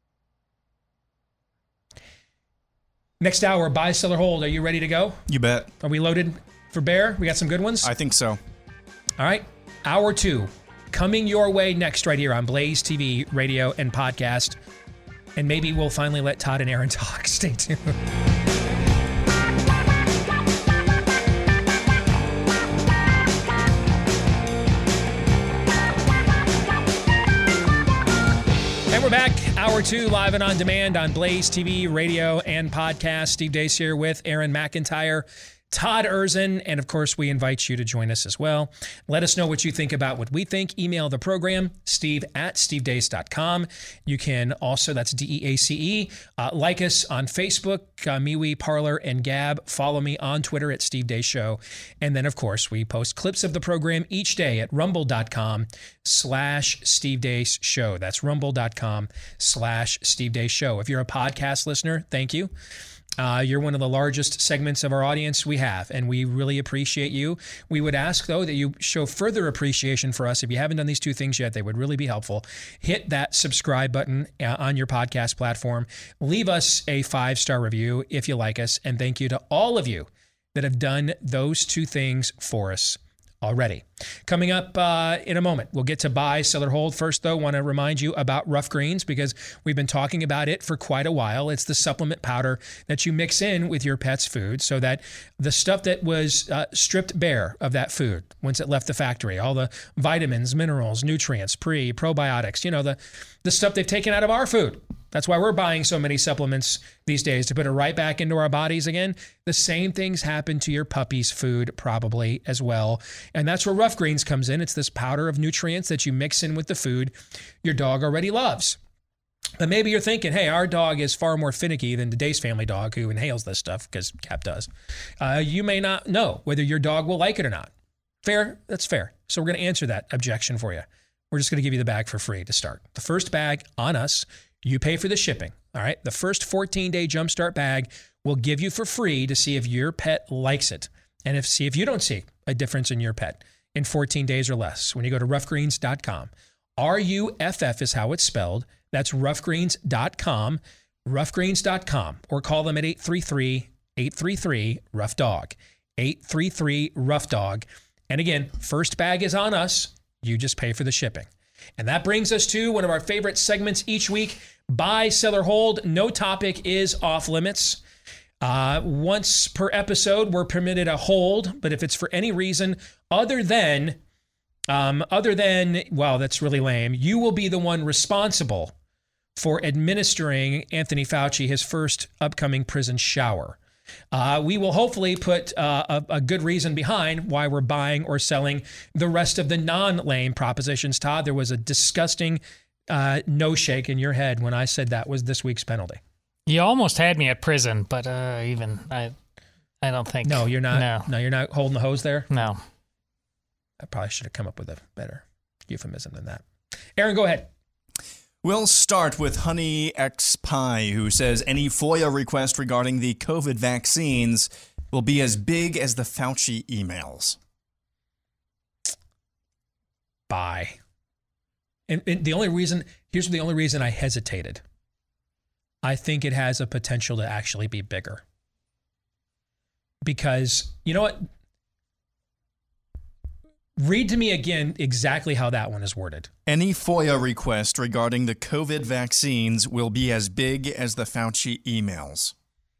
Next hour, buy, sell, or hold. Are you ready to go? You bet. Are we loaded for bear? We got some good ones? I think so. All right. Hour two, coming your way next right here on Blaze T V, radio, and podcast. And maybe we'll finally let Todd and Aaron talk. Stay tuned. We're back, hour two, live and on demand on Blaze T V, radio, and podcast. Steve Deace here with Aaron McIntyre, Todd Erzin, and of course, we invite you to join us as well. Let us know what you think about what we think. Email the program, steve at steve deace dot com. You can also, that's D E A C E, uh, like us on Facebook, uh, MeWe, Parler, and Gab. Follow me on Twitter at Steve Deace Show. And then, of course, we post clips of the program each day at rumble.com slash Steve Deace Show. That's rumble.com slash Steve Deace Show. If you're a podcast listener, thank you. Uh, you're one of the largest segments of our audience we have, and we really appreciate you. We would ask, though, that you show further appreciation for us. If you haven't done these two things yet, they would really be helpful. Hit that subscribe button uh, on your podcast platform. Leave us a five-star review if you like us, and thank you to all of you that have done those two things for us already. Coming up uh, in a moment, we'll get to buy, sell, or hold. First, though, want to remind you about Rough Greens because we've been talking about it for quite a while. It's the supplement powder that you mix in with your pet's food so that the stuff that was uh, stripped bare of that food once it left the factory, all the vitamins, minerals, nutrients, pre, probiotics, you know, the, the stuff they've taken out of our food. That's why we're buying so many supplements these days to put it right back into our bodies again. The same things happen to your puppy's food probably as well. And that's where Rough Greens comes in. It's this powder of nutrients that you mix in with the food your dog already loves. But maybe you're thinking, hey, our dog is far more finicky than the Dace family dog who inhales this stuff because Cap does. Uh, you may not know whether your dog will like it or not. Fair? That's fair. So we're going to answer that objection for you. We're just going to give you the bag for free to start. The first bag on us. You pay for the shipping, all right? The first fourteen-day Jumpstart bag will give you for free to see if your pet likes it and if see if you don't see a difference in your pet in fourteen days or less when you go to rough greens dot com. R U F F is how it's spelled. That's rough greens dot com, rough greens dot com, or call them at eight three three, eight three three, rough dog, eight three three, rough dog. And again, first bag is on us. You just pay for the shipping. And that brings us to one of our favorite segments each week, Buy, Sell, or Hold. No topic is off limits. Uh, once per episode, we're permitted a hold, but if it's for any reason other than, um, other than, wow, that's really lame, you will be the one responsible for administering Anthony Fauci his first upcoming prison shower. Uh, we will hopefully put uh, a, a good reason behind why we're buying or selling the rest of the non-lame propositions. Todd, there was a disgusting uh, no shake in your head when I said that was this week's penalty. You almost had me at prison, but uh, even I, I don't think. No, you're not. No, no, you're not holding the hose there. No, I probably should have come up with a better euphemism than that. Aaron, go ahead. We'll start with Honey X Pie, who says any FOIA request regarding the COVID vaccines will be as big as the Fauci emails. Bye. And, and the only reason, here's the only reason I hesitated. I think it has a potential to actually be bigger. Because, you know what? Read to me again exactly how that one is worded. Any FOIA request regarding the COVID vaccines will be as big as the Fauci emails.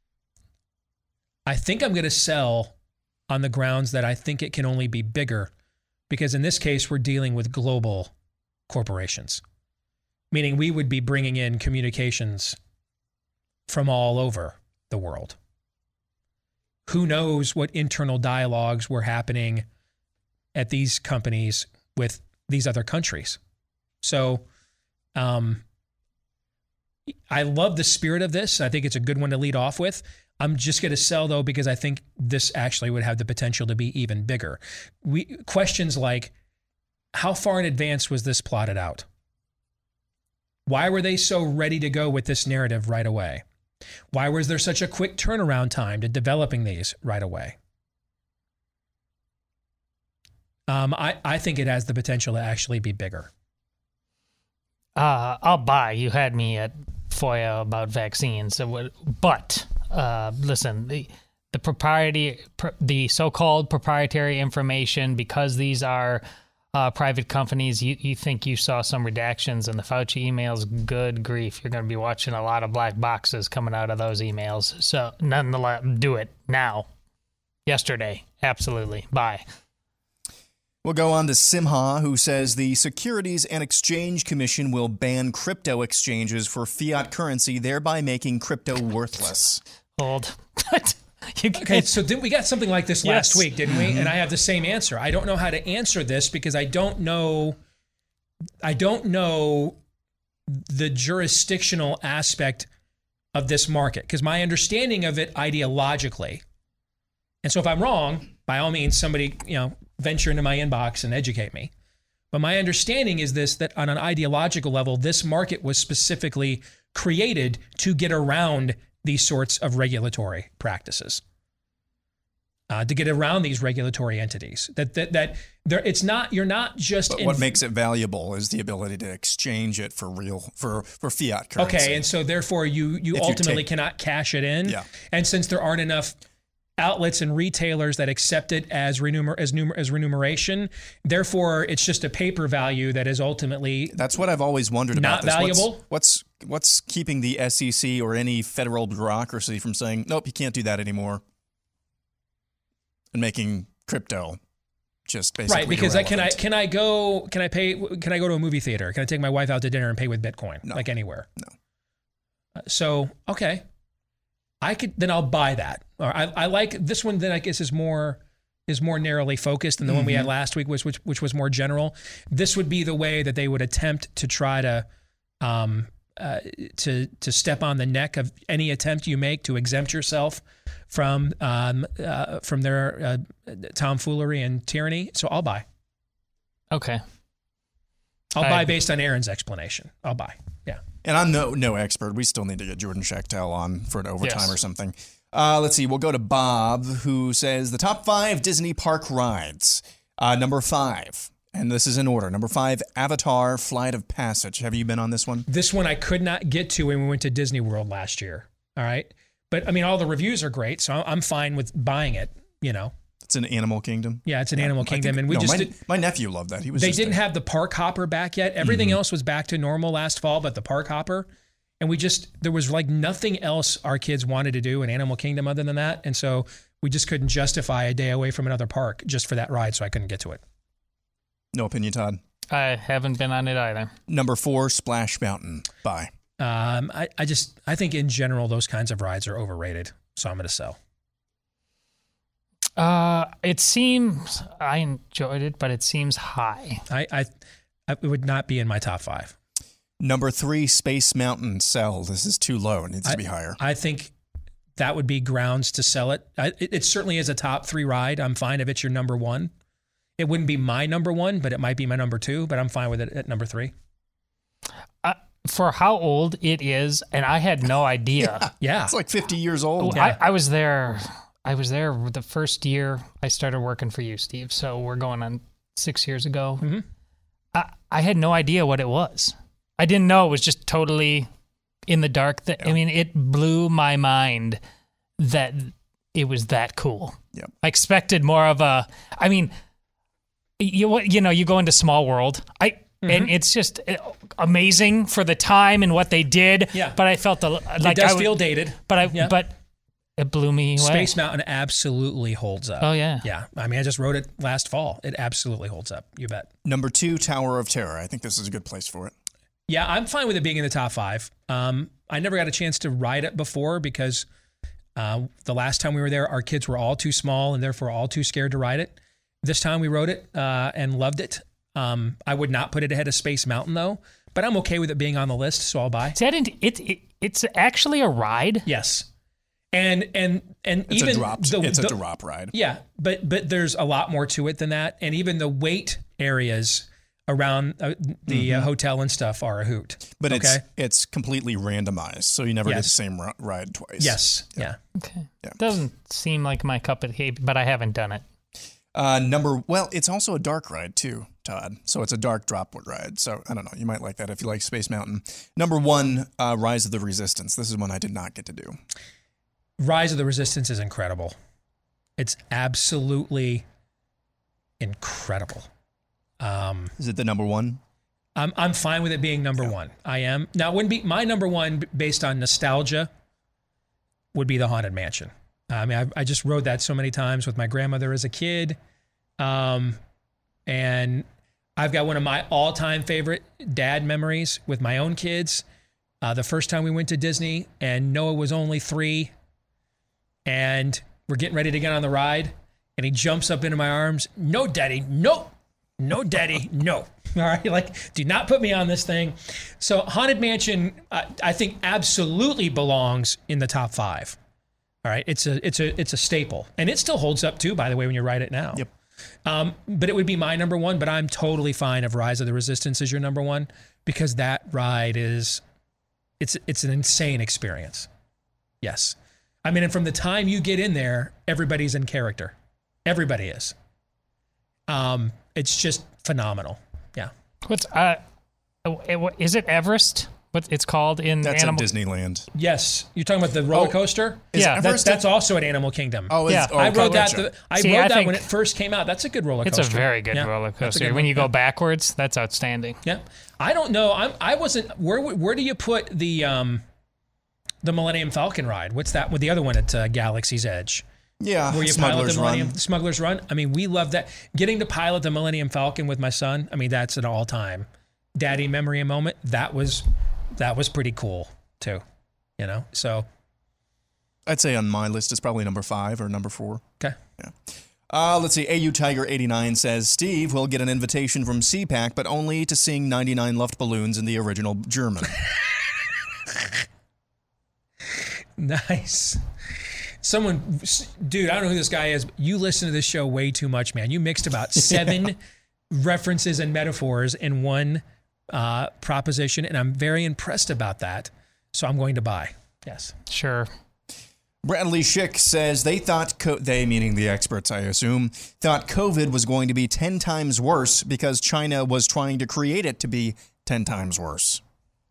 I think I'm going to sell on the grounds that I think it can only be bigger because in this case, we're dealing with global corporations, meaning we would be bringing in communications from all over the world. Who knows what internal dialogues were happening at these companies with these other countries. So um, I love the spirit of this. I think it's a good one to lead off with. I'm just going to sell, though, because I think this actually would have the potential to be even bigger. We questions like, how far in advance was this plotted out? Why were they so ready to go with this narrative right away? Why was there such a quick turnaround time to developing these right away? Um, I, I think it has the potential to actually be bigger. Uh, I'll buy. You had me at FOIA about vaccines. So, but uh, listen, the the propriety, the so-called proprietary information, because these are uh, private companies, you, you think you saw some redactions in the Fauci emails. Good grief. You're going to be watching a lot of black boxes coming out of those emails. So nonetheless, do it now. Yesterday. Absolutely. Bye. We'll go on to Simha, who says the Securities and Exchange Commission will ban crypto exchanges for fiat currency, thereby making crypto worthless. Hold. Okay, so didn't we got something like this last Yes. week, didn't we? And I have the same answer. I don't know how to answer this because I don't know I don't know the jurisdictional aspect of this market because my understanding of it ideologically. And so if I'm wrong, by all means somebody, you know, venture into my inbox and educate me. But my understanding is this, that on an ideological level, this market was specifically created to get around these sorts of regulatory practices, uh, to get around these regulatory entities. That that that there, it's not. You're not just. But in, what makes it valuable is the ability to exchange it for real for for fiat currency. Okay, and so therefore you you If you ultimately take- cannot cash it in. Yeah. And since there aren't enough outlets and retailers that accept it as remuner- as, numer- as remuneration. Therefore, it's just a paper value that is ultimately That's what I've always wondered not about this. valuable. What's, what's what's keeping the S E C or any federal bureaucracy from saying, nope, you can't do that anymore, and making crypto just basically right? Because I, can I irrelevant? can I go can I pay can I go to a movie theater? Can I take my wife out to dinner and pay with Bitcoin? No. Like anywhere? No. Uh, So okay, I could then I'll buy that. Or I I like this one. Then I guess is more is more narrowly focused than the one we had last week, was which which was more general. This would be the way that they would attempt to try to um uh, to to step on the neck of any attempt you make to exempt yourself from um uh, from their uh, tomfoolery and tyranny. So I'll buy. Okay. I'll I buy agree. based on Aaron's explanation. I'll buy. Yeah. And I'm no no expert. We still need to get Jordan Schachtel on for an overtime Yes. or something. Uh, let's see. We'll go to Bob, who says the top five Disney park rides. Uh, number five, and this is in order. Number five, Avatar: Flight of Passage. Have you been on this one? This one I could not get to when we went to Disney World last year. All right. But I mean, all the reviews are great, so I'm fine with buying it. You know, It's in Animal Kingdom. yeah, it's an Animal I Kingdom, think- and we no, just my, did, my nephew loved that. He was. they just didn't there. have the park hopper back yet. Everything else was back to normal last fall, but the park hopper, and we just there was like nothing else our kids wanted to do in Animal Kingdom other than that, and so we just couldn't justify a day away from another park just for that ride, so I couldn't get to it. No opinion, Todd. I haven't been on it either. Number four, Splash Mountain. Bye. Um, I, I just I think in general those kinds of rides are overrated, so I'm going to sell. Uh, it seems I enjoyed it, but it seems high. I, I, I it would not be in my top five. Number three, Space Mountain. Sell. This is too low. It needs to be higher. I think that would be grounds to sell it. I, it. It certainly is a top three ride. I'm fine if it's your number one. It wouldn't be my number one, but it might be my number two. But I'm fine with it at number three. Uh, for how old it is, and I had no idea. Yeah, It's like fifty years old. Yeah. I, I was there. I was there the first year I started working for you, Steve. So we're going on six years ago. Mhm. I, I had no idea what it was. I didn't know it was just totally in the dark. That I mean, it blew my mind that it was that cool. Yep. I expected more of a. I mean, you you know you go into Small World. I. Mm-hmm. And it's just amazing for the time and what they did. Yeah. But I felt the, like it does I would- feel dated. But I Yeah. but it blew me away. Space Mountain absolutely holds up. Oh, yeah. yeah. I mean, I just wrote it last fall. It absolutely holds up. You bet. Number two, Tower of Terror. I think this is a good place for it. Yeah, I'm fine with it being in the top five. Um, I never got a chance to ride it before because uh, the last time we were there, our kids were all too small and therefore all too scared to ride it. This time we rode it uh, and loved it. Um, I would not put it ahead of Space Mountain though, but I'm okay with it being on the list, so I'll buy. Is that in, it, it? It's actually a ride. Yes, and and and It's even a drop. the, it's a the- drop ride. Yeah, but but there's a lot more to it than that, and even the wait areas around uh, the uh, hotel and stuff are a hoot. But okay? it's it's completely randomized, so you never get Yes. the same ri- ride twice. yes, yeah. Okay. Yeah. Doesn't seem like my cup of tea, but I haven't done it. Uh, number well, it's also a dark ride too, Todd. So it's a dark drop ride. So I don't know. You might like that if you like Space Mountain. Number one, uh, Rise of the Resistance. This is one I did not get to do. Rise of the Resistance is incredible. It's absolutely incredible. Um, Is it the number one? I'm I'm fine with it being number one. I am now. It wouldn't be my number one b- based on nostalgia. Would be the Haunted Mansion. I mean, I, I just rode that so many times with my grandmother as a kid, um, and I've got one of my all-time favorite dad memories with my own kids. Uh, the first time we went to Disney, and Noah was only three, and we're getting ready to get on the ride, and he jumps up into my arms. No, Daddy, no, no, Daddy, no. All right, like, do not put me on this thing. So, Haunted Mansion, uh, I think, absolutely belongs in the top five. All right, it's a it's a it's a staple, and it still holds up too. By the way, when you ride it now. Yep. Um, but it would be my number one. But I'm totally fine if Rise of the Resistance is your number one because that ride is, it's it's an insane experience. Yes, I mean, and from the time you get in there, everybody's in character. Everybody is. Um, it's just phenomenal. Yeah. What's uh, it- is it Everest? What it's called in That's Animal... at Disneyland. Yes, you're talking about the roller Oh, coaster. is Yeah, that, Everest that's a- also at Animal Kingdom. Oh, is, Yeah. oh, I okay, rode that. gotcha. The, I See, rode I that think- when it first came out. That's a good roller It's coaster. a very good Yeah, roller that's a coaster. good When one. you go Yeah. backwards, that's outstanding. Yeah, I don't know. I'm. I wasn't. Where Where do you put the um, the Millennium Falcon ride? What's that with the other one at uh, Galaxy's Edge? Yeah, Where you pilot Smuggler's the Millennium Run. Smuggler's Run. I mean, we love that. Getting to pilot the Millennium Falcon with my son. I mean, that's an all time daddy memory moment. That was that was pretty cool too. You know, so I'd say on my list it's probably number five or number four. okay. Yeah. Uh, let's see. A U Tiger eighty-nine says, Steve will get an invitation from C PAC, but only to sing ninety-nine Luft Balloons in the original German. Nice. Someone, dude, I don't know who this guy is, but you listen to this show way too much, man. You mixed about seven yeah. references and metaphors in one uh, proposition, and I'm very impressed about that. So I'm going to buy. Yes. Sure. Bradley Schick says they thought, co- they meaning the experts, I assume, thought COVID was going to be ten times worse because China was trying to create it to be ten times worse.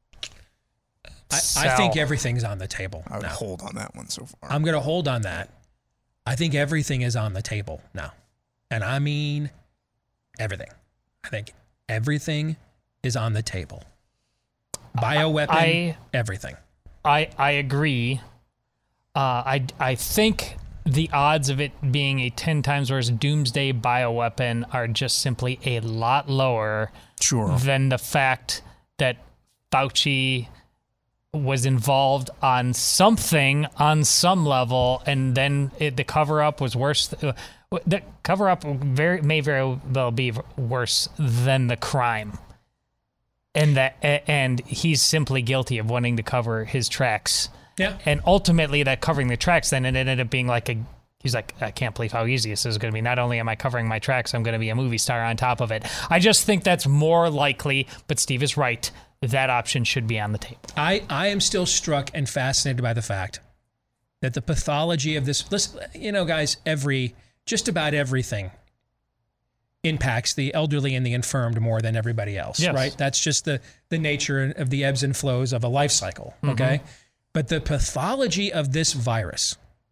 I, I think everything's on the table I would now. hold on that one so far. I'm going to hold on that. I think everything is on the table now. And I mean everything. I think everything is on the table. Bioweapon, I, everything. I I agree. Uh, I, I think the odds of it being a ten times worse doomsday bioweapon are just simply a lot lower Sure. than the fact that Fauci was involved on something on some level, and then it, the cover-up was worse. Uh, the cover-up very may very well be worse than the crime, and that and he's simply guilty of wanting to cover his tracks. Yeah. And ultimately, that covering the tracks, then it ended up being like a. He's like, I can't believe how easy this is going to be. Not only am I covering my tracks, I'm going to be a movie star on top of it. I just think that's more likely. But Steve is right. That option should be on the table. I, I am still struck and fascinated by the fact that the pathology of this, listen, you know, guys, every, just about everything impacts the elderly and the infirmed more than everybody else, Yes. right? That's just the, the nature of the ebbs and flows of a life cycle, okay? Mm-hmm. But the pathology of this virus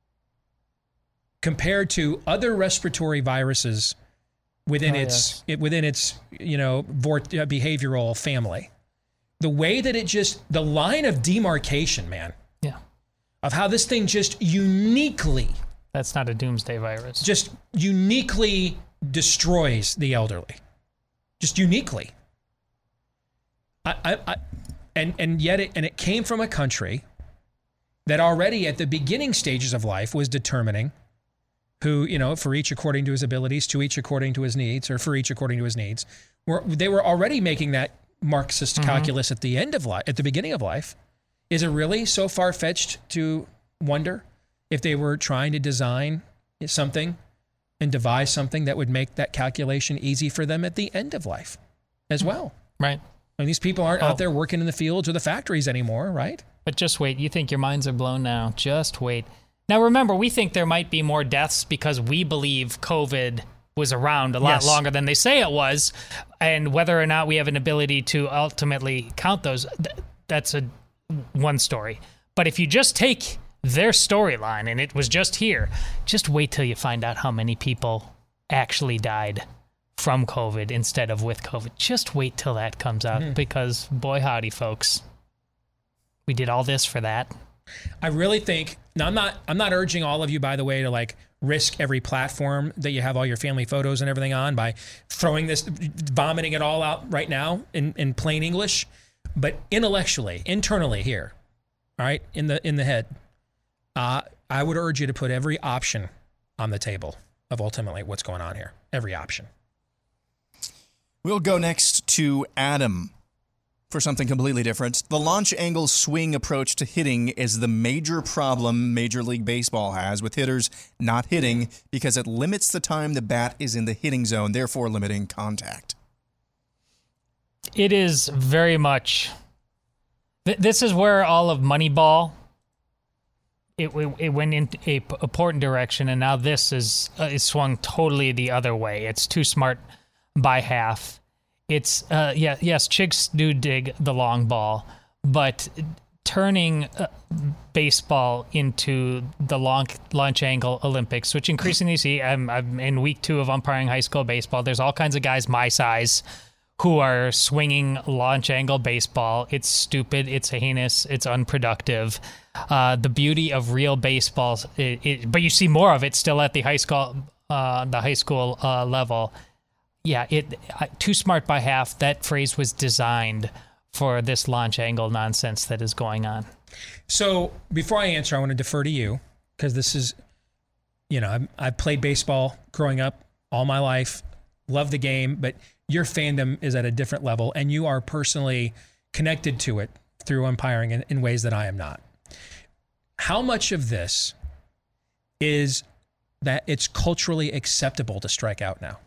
compared to other respiratory viruses within oh, its, yes. it, within its, you know, vort, uh, behavioral family, the way that it just, the line of demarcation, man, Yeah. of how this thing just uniquely, That's not a doomsday virus. just uniquely destroys the elderly. Just uniquely. I, I, I and, and yet it, and it came from a country that already at the beginning stages of life was determining who, you know, for each according to his abilities, to each according to his needs, or for each according to his needs. Were, they were already making that Marxist mm-hmm. calculus at the end of life, at the beginning of life. Is it really so far-fetched to wonder if they were trying to design something and devise something that would make that calculation easy for them at the end of life as well? Right. I mean, these people aren't oh. out there working in the fields or the factories anymore, right? But just wait. You think your minds are blown now. Just wait. Now, remember, we think there might be more deaths because we believe COVID was around a lot Yes. longer than they say it was. And whether or not we have an ability to ultimately count those, th- that's a one story. But if you just take their storyline and it was just here, just wait till you find out how many people actually died from COVID instead of with COVID. Just wait till that comes out mm-hmm. because, boy, howdy, folks. We did all this for that. I really think, now I'm not, I'm not urging all of you, by the way, to like risk every platform that you have all your family photos and everything on by throwing this, vomiting it all out right now in, in plain English, but intellectually, internally here, all right, in the, in the head, uh, I would urge you to put every option on the table of ultimately what's going on here. Every option. We'll go next to Adam for something completely different. The launch angle swing approach to hitting is the major problem Major League Baseball has with hitters not hitting because it limits the time the bat is in the hitting zone, therefore limiting contact. It is very much... Th- this is where all of Moneyball, it, it, it went in a p- important direction, and now this is uh, is swung totally the other way. It's too smart by half. It's, uh, yeah, yes, chicks do dig the long ball, but turning uh, baseball into the long, launch angle Olympics, which increasingly see, I'm, I'm in week two of umpiring high school baseball. There's all kinds of guys my size who are swinging launch angle baseball. It's stupid. It's heinous. It's unproductive. Uh, the beauty of real baseball, it, it, but you see more of it still at the high school, uh, the high school uh, level. Yeah, it uh, too smart by half. That phrase was designed for this launch angle nonsense that is going on. So before I answer, I want to defer to you because this is, you know, I've, I've played baseball growing up all my life, love the game, but your fandom is at a different level and you are personally connected to it through umpiring in, in ways that I am not. How much of this is that it's culturally acceptable to strike out now?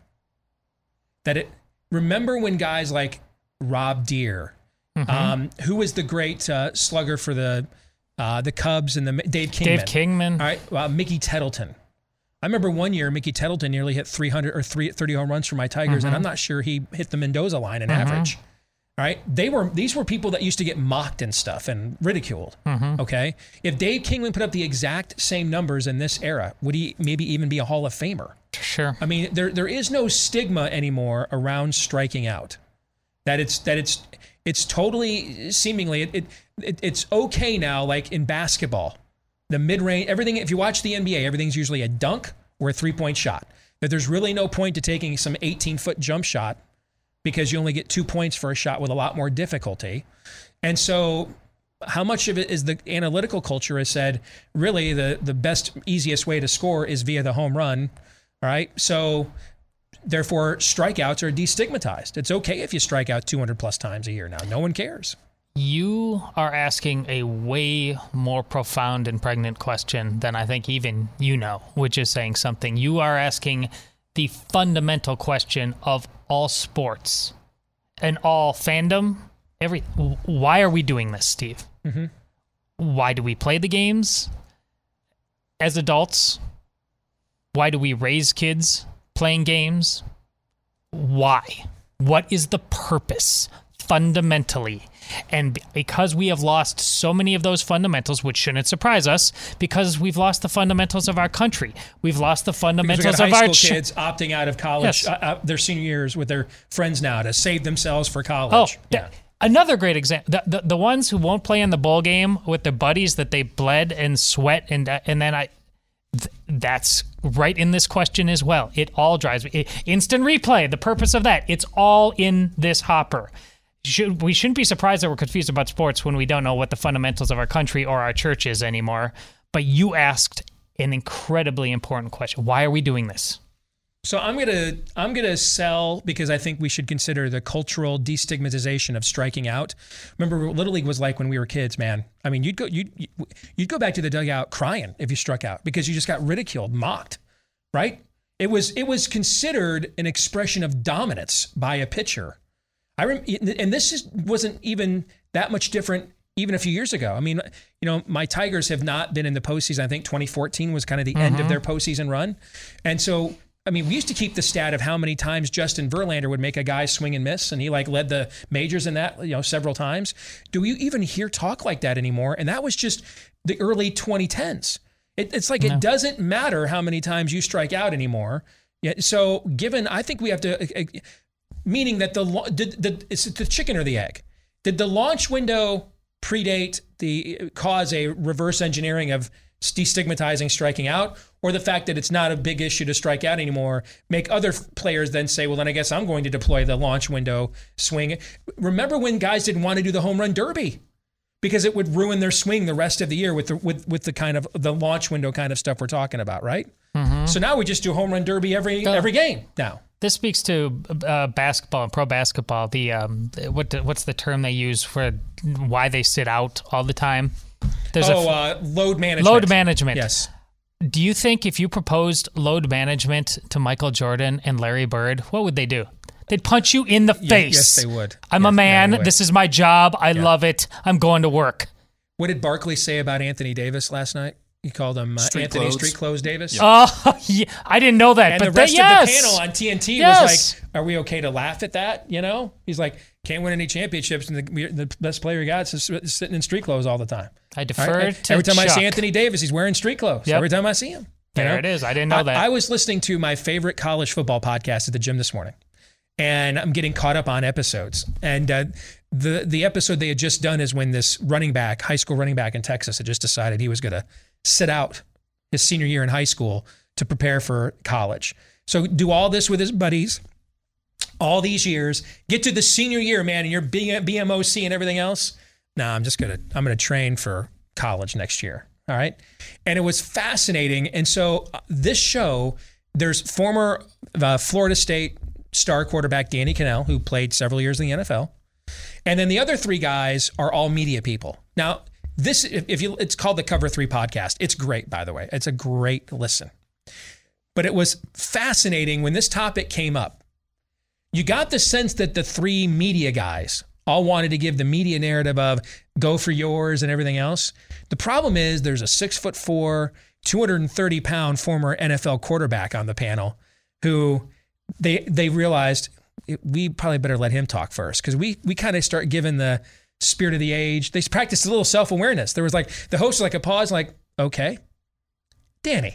That it, remember when guys like Rob Deere, mm-hmm. um, who was the great uh, slugger for the uh, the Cubs and the Dave Kingman. Dave Kingman. All right, uh, Mickey Tettleton. I remember one year Mickey Tettleton nearly hit three hundred or three, thirty home runs for my Tigers, mm-hmm. and I'm not sure he hit the Mendoza line in mm-hmm. average. All right, they were these were people that used to get mocked and stuff and ridiculed. Mm-hmm. Okay, if Dave Kingman put up the exact same numbers in this era, would he maybe even be a Hall of Famer? Sure. I mean, there there is no stigma anymore around striking out. That it's that it's it's totally seemingly it, it, it it's okay now. Like in basketball, the mid range, everything. If you watch the N B A, everything's usually a dunk or a three point shot. That there's really no point to taking some eighteen foot jump shot because you only get two points for a shot with a lot more difficulty. And so, how much of it is the analytical culture has said really the the best easiest way to score is via the home run. All right, so therefore strikeouts are destigmatized. It's okay if you strike out two hundred plus times a year now. No one cares. You are asking a way more profound and pregnant question than I think even you know, which is saying something. You are asking the fundamental question of all sports and all fandom. Every why are we doing this, Steve? Mm-hmm. Why do we play the games as adults? Why do we raise kids playing games? Why? What is the purpose fundamentally? And because we have lost so many of those fundamentals, which shouldn't surprise us, because we've lost the fundamentals of our country. We've lost the fundamentals of our high school kids opting out of college, yes. uh, uh, their senior years with their friends now to save themselves for college. Oh, yeah. th- another great example: the, the the ones who won't play in the bowl game with their buddies that they bled and sweat, and uh, and then I. Th- that's right in this question as well. It all drives me. It, instant replay, the purpose of that, it's all in this hopper. Should, we shouldn't be surprised that we're confused about sports when we don't know what the fundamentals of our country or our church is anymore. But you asked an incredibly important question. Why are we doing this? So I'm gonna I'm gonna sell because I think we should consider the cultural destigmatization of striking out. Remember what Little League was like when we were kids, man. I mean, you'd go you'd you'd go back to the dugout crying if you struck out because you just got ridiculed, mocked, right? It was it was considered an expression of dominance by a pitcher. I rem- and this is, wasn't even that much different even a few years ago. I mean, you know, my Tigers have not been in the postseason. I think twenty fourteen was kind of the mm-hmm. end of their postseason run, and so. I mean, we used to keep the stat of how many times Justin Verlander would make a guy swing and miss, and he like led the majors in that, you know, several times. Do you even hear talk like that anymore? And that was just the early twenty tens. It, it's like no. It doesn't matter how many times you strike out anymore. Yeah. So, given, I think we have to, uh, meaning that the did the it's the chicken or the egg. Did the launch window predate the cause a reverse engineering of destigmatizing striking out, or the fact that it's not a big issue to strike out anymore, make other players then say, well, then I guess I'm going to deploy the launch window swing. Remember when guys didn't want to do the home run derby because it would ruin their swing the rest of the year with the, with, with the kind of the launch window kind of stuff we're talking about, right? Mm-hmm. So now we just do home run derby every uh, every game now. This speaks to uh, basketball and pro basketball. The um, what what's the term they use for why they sit out all the time? There's oh, a, uh, load management. Load management. Yes. Do you think if you proposed load management to Michael Jordan and Larry Bird, what would they do? They'd punch you in the face. Yes, they would. I'm yes, a man. Yeah, this is my job. I yeah. love it. I'm going to work. What did Barkley say about Anthony Davis last night? He called him uh, Street Anthony clothes. Street Clothes Davis. Yep. Oh, yeah. I didn't know that. And but the rest they, yes. of the panel on T N T yes. was like, are we okay to laugh at that? You know? He's like, can't win any championships, and the, the best player he got is sitting in street clothes all the time. I defer right? to Every time Chuck. I see Anthony Davis, he's wearing street clothes. Yep. Every time I see him. There know? it is. I didn't know I, that. I was listening to my favorite college football podcast at the gym this morning, and I'm getting caught up on episodes. And uh, the the episode they had just done is when this running back, high school running back in Texas, had just decided he was going to sit out his senior year in high school to prepare for college. So do all this with his buddies, all these years, get to the senior year, man, and you're B M O C and everything else. Nah, I'm just going to, I'm going to train for college next year. All right. And it was fascinating. And so uh, this show, there's former uh, Florida State star quarterback Danny Cannell, who played several years in the N F L. And then the other three guys are all media people. Now, this, if, if you, it's called the Cover Three Podcast. It's great, by the way. It's a great listen. But it was fascinating when this topic came up. You got the sense that the three media guys all wanted to give the media narrative of go for yours and everything else. The problem is there's a six foot four, two hundred thirty pound former N F L quarterback on the panel who they they realized it, we probably better let him talk first, because we we kind of start giving the spirit of the age. They practiced a little self-awareness. There was like, the host was like a pause, like, okay, Danny.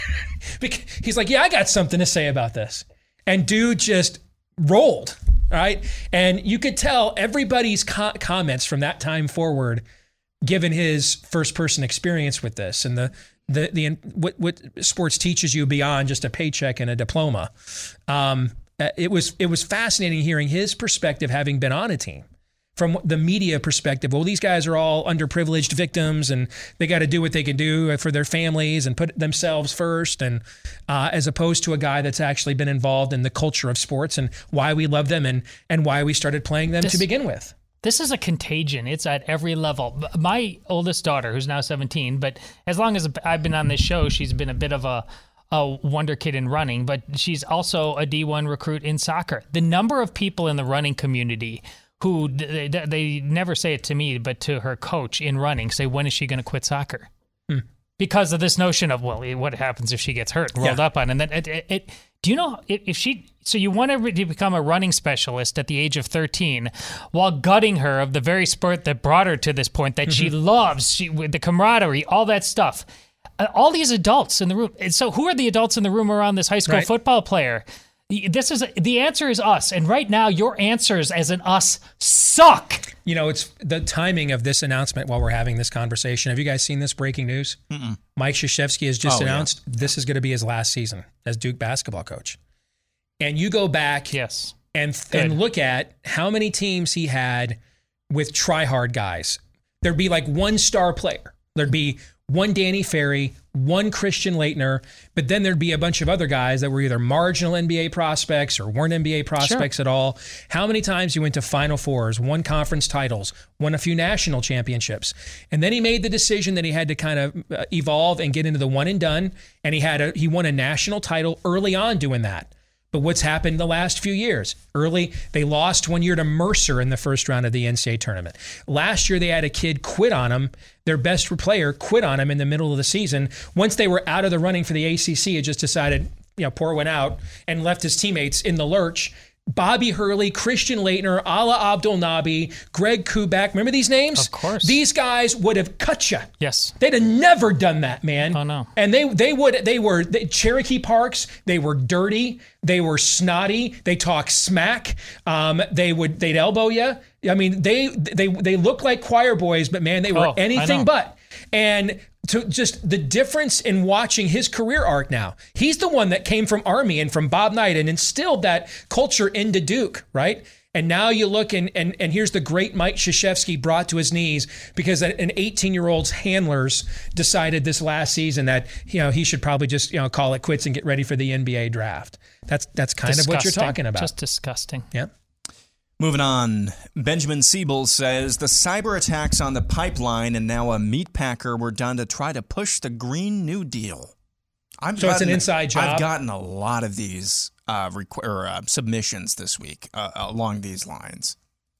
He's like, yeah, I got something to say about this. And dude just rolled. Right. And you could tell everybody's co- comments from that time forward, given his first person experience with this and the, the, the, what, what sports teaches you beyond just a paycheck and a diploma. Um, it was, it was fascinating hearing his perspective, having been on a team. From the media perspective, well, these guys are all underprivileged victims and they got to do what they can do for their families and put themselves first. And uh, as opposed to a guy that's actually been involved in the culture of sports and why we love them and, and why we started playing them this, to begin with. This is a contagion. It's at every level. My oldest daughter, who's now seventeen, but as long as I've been on this show, she's been a bit of a, a wonder kid in running, but she's also a D one recruit in soccer. The number of people in the running community who they, they never say it to me, but to her coach in running, say, when is she going to quit soccer? Hmm. Because of this notion of, well, what happens if she gets hurt, rolled yeah. up on, and then it, it, it. Do you know if she? So you want her to become a running specialist at the age of thirteen, while gutting her of the very sport that brought her to this point that mm-hmm. she loves, she with the camaraderie, all that stuff. Uh, all these adults in the room. And so who are the adults in the room around this high school right. football player? This is the answer is us, and right now your answers as an us suck. You know, it's the timing of this announcement while we're having this conversation. Have you guys seen this breaking news? Mm-mm. Mike Krzyzewski has just oh, announced yeah. this is going to be his last season as Duke basketball coach. And you go back, yes, and and look at how many teams he had with try-hard guys. There'd be like one star player. There'd be one Danny Ferry, one Christian Laettner, but then there'd be a bunch of other guys that were either marginal N B A prospects or weren't N B A prospects sure. at all. How many times he went to Final Fours, won conference titles, won a few national championships. And then he made the decision that he had to kind of uh, evolve and get into the one and done, and he had a, he won a national title early on doing that. But what's happened the last few years? Early, they lost one year to Mercer in the first round of the N C double A tournament. Last year, they had a kid quit on them. Their best player quit on them in the middle of the season. Once they were out of the running for the A C C, it just decided, you know, pour one out and left his teammates in the lurch. Bobby Hurley, Christian Laettner, Ala Abdul Nabi, Greg Kubak. Remember these names? Of course. These guys would have cut you. Yes. They'd have never done that, man. Oh, no. And they they would, they were, they, Cherokee Parks, they were dirty. They were snotty. They talk smack. Um, they would, they'd elbow you. I mean, they, they, they look like choir boys, but man, they were oh, anything but. And to just the difference in watching his career arc now. He's the one that came from Army and from Bob Knight and instilled that culture into Duke, right? And now you look and and, and here's the great Mike Krzyzewski brought to his knees because an eighteen-year-old's handlers decided this last season that, you know, he should probably just, you know, call it quits and get ready for the N B A draft. That's that's kind disgusting. Of what you're talking about. Just disgusting. Yeah. Moving on, Benjamin Siebel says the cyber attacks on the pipeline and now a meat packer were done to try to push the Green New Deal. I've so gotten, it's an inside job? I've gotten a lot of these uh, requ- or, uh, submissions this week uh, along these lines.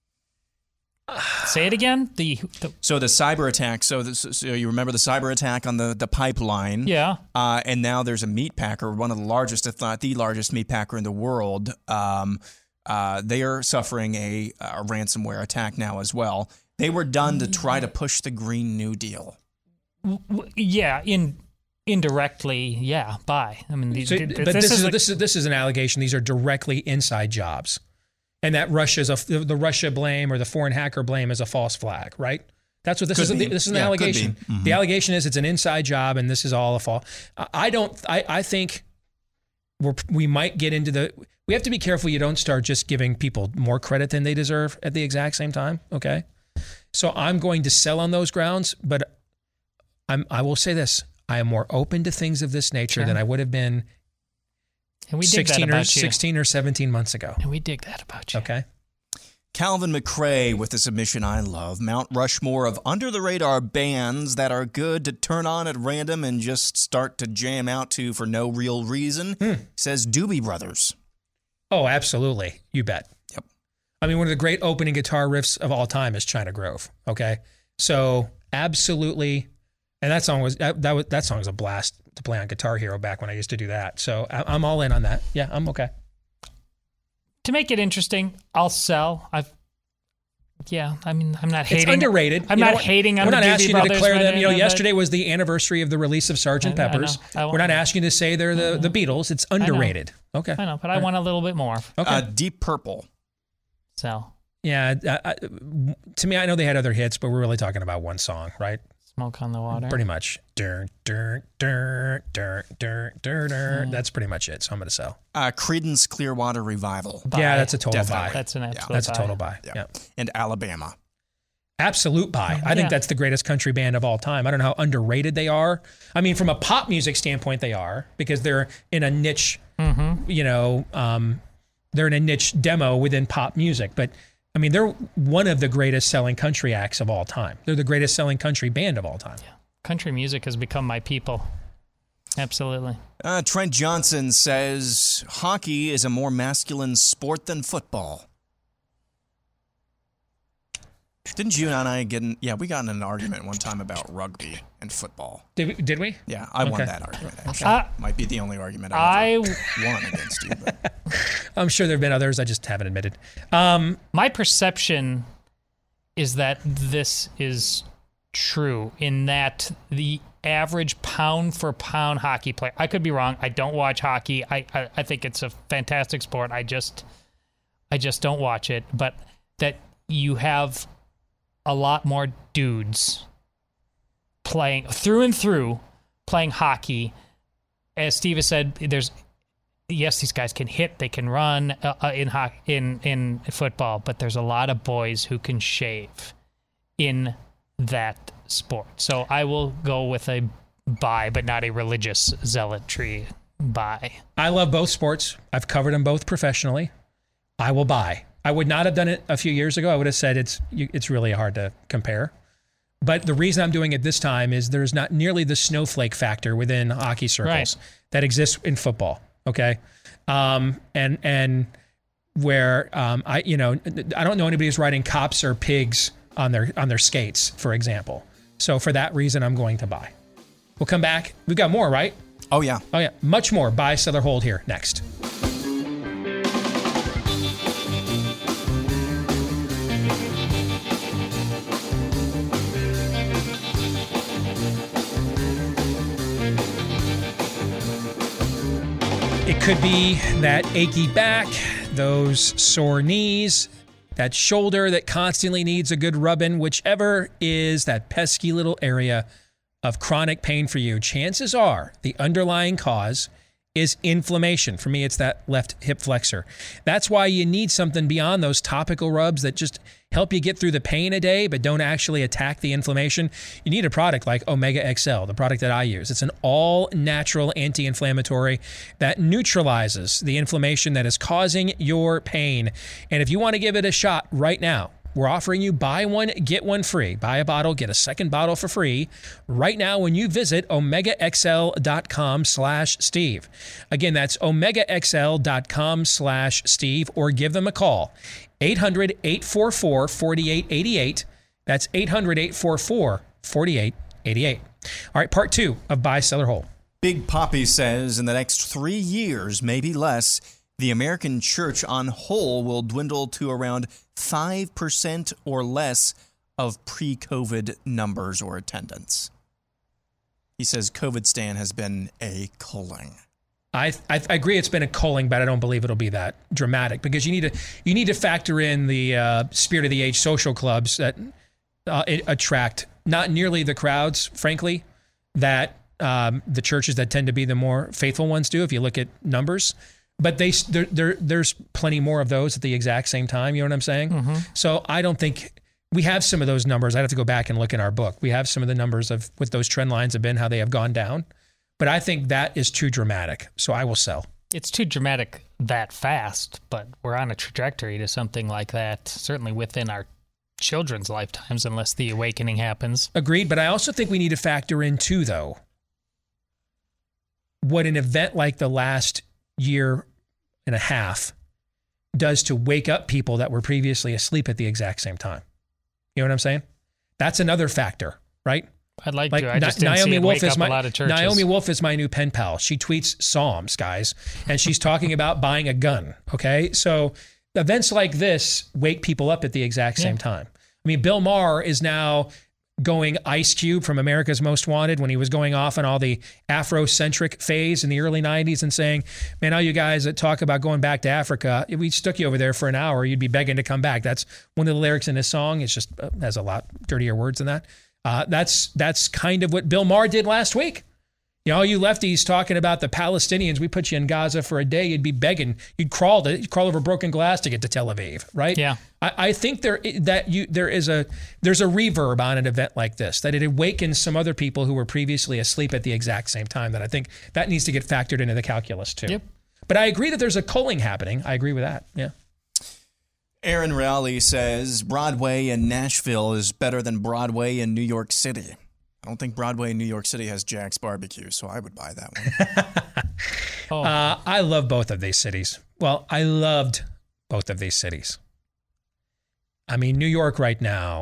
Say it again. The, the so the cyber attack. So, this, so you remember the cyber attack on the, the pipeline? Yeah. Uh, and now there's a meat packer, one of the largest, if not the largest meat packer in the world. Um, Uh, they are suffering a, a ransomware attack now as well. They were done to try to push the Green New Deal. Yeah, in indirectly, yeah. Bye. I mean, so, th- th- but this, this is is a, this is this is an allegation. These are directly inside jobs, and that Russia's a, the Russia blame or the foreign hacker blame is a false flag, right? That's what this Could is. be. This is an Yeah, allegation. could be. Mm-hmm. The allegation is it's an inside job, and this is all a false. I don't. I, I think we're, we might get into the. We have to be careful. You don't start just giving people more credit than they deserve at the exact same time. Okay, so I'm going to sell on those grounds, but I'm. I will say this: I am more open to things of this nature Sure. than I would have been. and we dig that sixteen or about you. sixteen or seventeen months ago. And we dig that about you. Okay. Calvin McRae with the submission I love. Mount Rushmore of under-the-radar bands that are good to turn on at random and just start to jam out to for no real reason. Hmm. Says Doobie Brothers. Oh, absolutely. You bet. Yep. I mean, one of the great opening guitar riffs of all time is China Grove. Okay. So absolutely. And that song was, that, that was, that song was a blast to play on Guitar Hero back when I used to do that. So I, I'm all in on that. Yeah, I'm okay. To make it interesting, I'll sell. I've, yeah, I mean, I'm not hating. It's underrated. I'm You not know what? hating on We're the not Doobie asking you to Brothers, declare but, them. You know, but- yesterday was the anniversary of the release of Sergeant I- I Pepper's. know. I want- We're not asking you to say they're the, the Beatles. It's underrated. Okay. I know, but I want a little bit more. Okay. Uh, Deep Purple. So, yeah. I, I, to me, I know they had other hits, but we're really talking about one song, right? Smoke on the Water. Pretty much. Dur, dur, dur, dur, dur, dur, dur. That's pretty much it. So I'm going to sell. Uh, Creedence Clearwater Revival. Buy. Yeah, that's a total Definitely. buy. That's an absolute That's a buy. total buy. Yeah. Yeah. And Alabama. Absolute buy. I think Yeah. that's the greatest country band of all time. I don't know how underrated they are. I mean, from a pop music standpoint, they are because they're in a niche, Mm-hmm. you know, um, they're in a niche demo within pop music. But I mean, they're one of the greatest selling country acts of all time. They're the greatest selling country band of all time. Country music has become my people. Absolutely. Uh, Trent Johnson says hockey is a more masculine sport than football. Didn't you and I get in? Yeah, we got in an argument one time about rugby and football. Did we? Did we? Yeah, I won Okay. that argument, actually. Uh, Might be the only argument I- I ever won against you. But. I'm sure there have been others. I just haven't admitted. Um, My perception is that this is true in that the average pound for pound hockey player, I could be wrong. I don't watch hockey. I, I, I think it's a fantastic sport. I just, I just don't watch it. But that you have a lot more dudes playing through and through playing hockey. As Steve has said, there's, yes, these guys can hit, they can run uh, uh, in hockey, in in football, but there's a lot of boys who can shave in that sport. So I will go with a buy, but not a religious zealotry buy. I love both sports. I've covered them both professionally. I will buy. I would not have done it a few years ago. I would have said it's you- it's really hard to compare. But the reason I'm doing it this time is there's not nearly the snowflake factor within hockey circles Right. that exists in football. Okay, um, and and where um, I you know I don't know anybody who's riding cops or pigs on their on their skates, for example. So for that reason, I'm going to buy. We'll come back. We've got more, right? Oh, yeah. Oh yeah, much more. Buy, sell, or hold here next. It could be that achy back, those sore knees, that shoulder that constantly needs a good rubbing, whichever is that pesky little area of chronic pain for you. Chances are the underlying cause is inflammation. For me, it's that left hip flexor. That's why you need something beyond those topical rubs that just help you get through the pain a day, but don't actually attack the inflammation. You need a product like Omega X L, the product that I use. It's an all-natural anti-inflammatory that neutralizes the inflammation that is causing your pain. And if you want to give it a shot right now, we're offering you buy one, get one free. Buy a bottle, get a second bottle for free right now when you visit omegaxl.com slash Steve. Again, that's omegaxl.com slash Steve, or give them a call. eight hundred, eight four four, four eight eight eight. That's eight hundred, eight four four, four eight eight eight. All right, part two of Buy, Sell, or Hold. Big Poppy says in the next three years, maybe less, the American church on whole will dwindle to around five percent or less of pre-COVID numbers or attendance. He says COVIDstan has been a culling. I, I I agree it's been a culling, but I don't believe it'll be that dramatic because you need to you need to factor in the uh, spirit of the age social clubs that uh, attract not nearly the crowds, frankly, that um, the churches that tend to be the more faithful ones do. If you look at numbers, but they there, there there's plenty more of those at the exact same time. You know what I'm saying? Mm-hmm. So I don't think. We have some of those numbers. I'd have to go back and look in our book. We have some of the numbers of what those trend lines have been, how they have gone down. But I think that is too dramatic. So I will sell. It's too dramatic that fast, but we're on a trajectory to something like that, certainly within our children's lifetimes, unless the awakening happens. Agreed. But I also think we need to factor in, too, though, what an event like the last year and a half does to wake up people that were previously asleep at the exact same time. You know what I'm saying? That's another factor, right? I'd like, like to. I just didn't Naomi see it Wolf wake is up my, a lot of churches. Naomi Wolf is my new pen pal. She tweets Psalms, guys, and she's talking about buying a gun, okay? So events like this wake people up at the exact same yeah. time. I mean, Bill Maher is now going Ice Cube from America's Most Wanted when he was going off on all the Afrocentric phase in the early nineties and saying, man, all you guys that talk about going back to Africa, if we stuck you over there for an hour, you'd be begging to come back. That's one of the lyrics in his song. It's just uh, has a lot dirtier words than that. Uh, that's that's kind of what Bill Maher did last week. You know, all you lefties talking about the Palestinians, we put you in Gaza for a day, you'd be begging, you'd crawl to, you'd crawl over broken glass to get to Tel Aviv, right? Yeah. I, I think there that you there is a there's a reverb on an event like this, that it awakens some other people who were previously asleep at the exact same time. That I think that needs to get factored into the calculus too. Yep. But I agree that there's a culling happening. I agree with that. Yeah. Aaron Rowley says Broadway in Nashville is better than Broadway in New York City. I don't think Broadway in New York City has Jack's Barbecue, so I would buy that one. oh. uh, I love both of these cities. Well, I loved both of these cities. I mean, New York right now,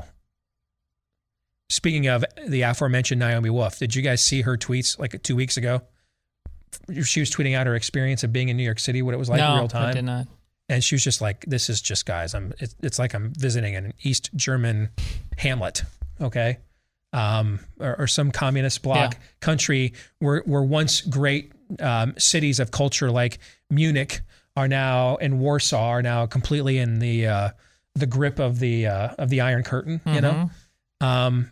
speaking of the aforementioned Naomi Wolf, did you guys see her tweets like two weeks ago? She was tweeting out her experience of being in New York City, what it was like no, in real time. I did not. And she was just like, this is just, guys, I'm. It, it's like I'm visiting an East German Hamlet, okay? Um, or, or some communist bloc yeah. country where, where once great um, cities of culture like Munich are now, and Warsaw are now completely in the uh, the grip of the uh, of the Iron Curtain, mm-hmm. you know? Um,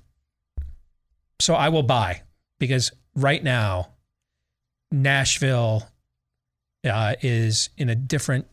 so I will buy, because right now, Nashville uh, is in a different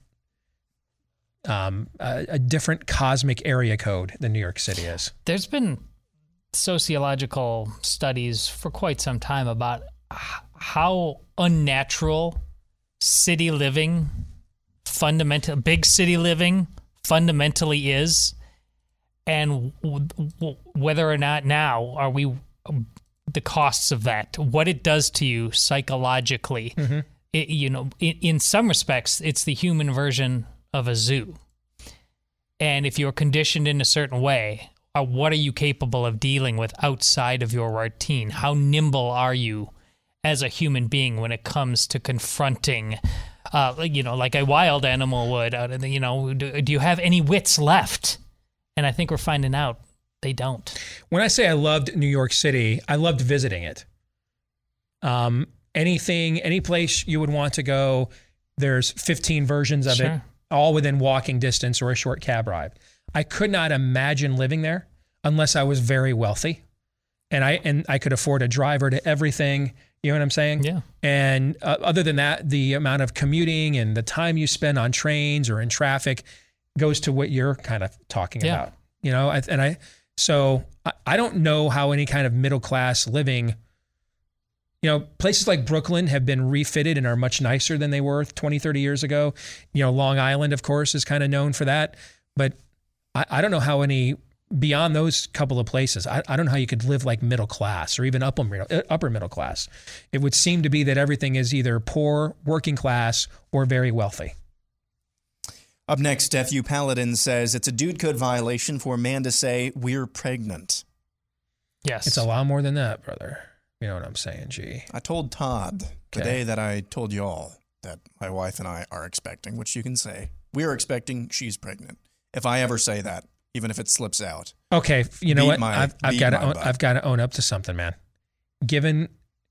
um, a, a different cosmic area code than New York City is. There's been sociological studies for quite some time about how unnatural city living, fundamental big city living fundamentally is, and w- w- whether or not now are we the costs of that, what it does to you psychologically. Mm-hmm. It, you know, in, in some respects, it's the human version of a zoo. And if you're conditioned in a certain way, uh, what are you capable of dealing with outside of your routine? How nimble are you as a human being when it comes to confronting, uh, you know, like a wild animal would? Uh, you know, do, do you have any wits left? And I think we're finding out they don't. When I say I loved New York City, I loved visiting it. Um, anything, any place you would want to go, there's fifteen versions of Sure. it, all within walking distance or a short cab ride. I could not imagine living there unless I was very wealthy, and I and I could afford a driver to everything. You know what I'm saying? Yeah. And uh, other than that, the amount of commuting and the time you spend on trains or in traffic goes to what you're kind of talking Yeah. about. You know, I, and I so I, I don't know how any kind of middle class living. You know, places like Brooklyn have been refitted and are much nicer than they were twenty, thirty years ago. You know, Long Island, of course, is kind of known for that. But I, I don't know how any, beyond those couple of places, I, I don't know how you could live like middle class or even upper middle, upper middle class. It would seem to be that everything is either poor, working class, or very wealthy. Up next, F U Paladin says it's a dude code violation for a man to say, we're pregnant. Yes. It's a lot more than that, brother. You know what I'm saying, G. I told Todd the Okay. day that I told y'all. that my wife and I are expecting, which you can say. We are expecting, she's pregnant. If I ever say that, even if it slips out. Okay, you know beat what? my- I've, I've beat got to my own, butt. I've got to own up to something, man. Given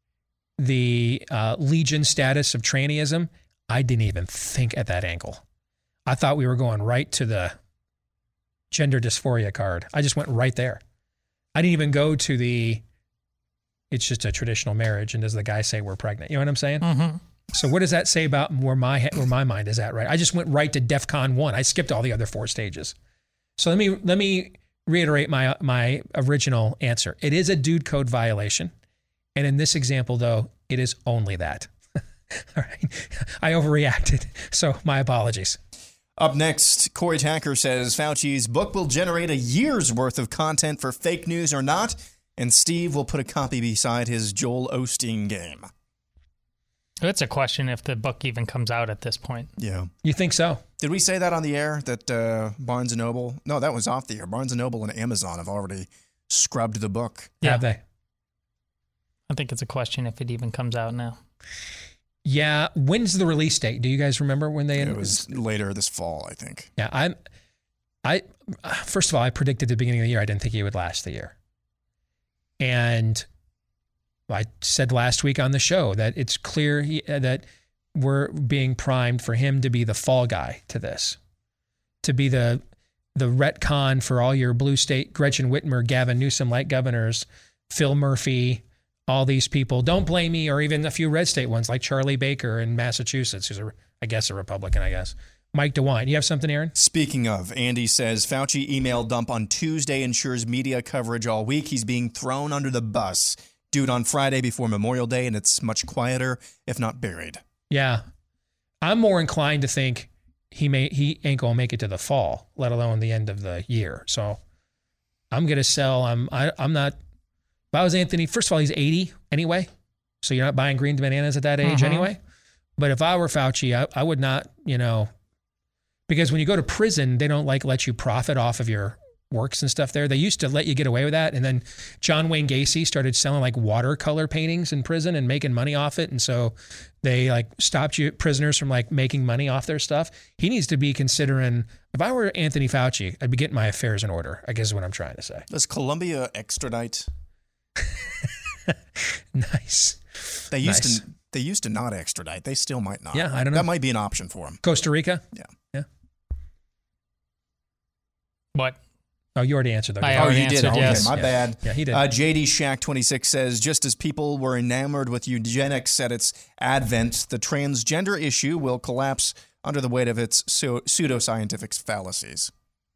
the uh, legion status of trannyism, I didn't even think at that angle. I thought we were going right to the gender dysphoria card. I just went right there. I didn't even go to the, it's just a traditional marriage, and does the guy say we're pregnant? You know what I'm saying? Mm-hmm. So what does that say about where my he- where my mind is at, right? I just went right to DEFCON one. I skipped all the other four stages. So let me let me reiterate my my original answer. It is a dude code violation, and in this example, though, it is only that. All right, I overreacted, so my apologies. Up next, Corey Tacker says Fauci's book will generate a year's worth of content for fake news or not, and Steve will put a copy beside his Joel Osteen game. It's a question if the book even comes out at this point. Yeah. You think so? Did we say that on the air, that uh, Barnes and Noble? No, that was off the air. Barnes and Noble and Amazon have already scrubbed the book. Yeah. Have they? I think it's a question if it even comes out now. Yeah. When's the release date? Do you guys remember when they? It was later this fall, I think. Yeah. I'm. I first of all, I predicted at the beginning of the year I didn't think he would last the year, and I said last week on the show that it's clear he, uh, that we're being primed for him to be the fall guy to this, to be the the retcon for all your blue state Gretchen Whitmer, Gavin Newsom like governors, Phil Murphy, all these people. Don't blame me, or even a few red state ones like Charlie Baker in Massachusetts, who's a, I guess a Republican, I guess. Mike DeWine. You have something, Aaron? Speaking of, Andy says Fauci email dump on Tuesday ensures media coverage all week. He's being thrown under the bus. Do it on Friday before Memorial Day, and it's much quieter, if not buried. Yeah. I'm more inclined to think he may he ain't gonna make it to the fall, let alone the end of the year. So I'm gonna sell. I'm I, I'm not. If I was Anthony, first of all, he's eighty anyway, so you're not buying green bananas at that age Mhm. anyway. But if I were Fauci, I, I would not, you know, because when you go to prison, they don't like let you profit off of your works and stuff there. They used to let you get away with that. And then John Wayne Gacy started selling like watercolor paintings in prison and making money off it. And so they like stopped you prisoners from like making money off their stuff. He needs to be considering, if I were Anthony Fauci, I'd be getting my affairs in order, I guess is what I'm trying to say. Does Columbia extradite? Nice. They used Nice. to they used to not extradite. They still might not. Yeah, I don't know. That might be an option for him. Costa Rica? Yeah. Yeah. What? Oh, you already answered that. I Oh, already you did. answered Okay, yes. my Yeah. bad. Yeah, he did. Uh, J D Shack twenty-six says, just as people were enamored with eugenics at its advent, the transgender issue will collapse under the weight of its pseu- pseudoscientific fallacies.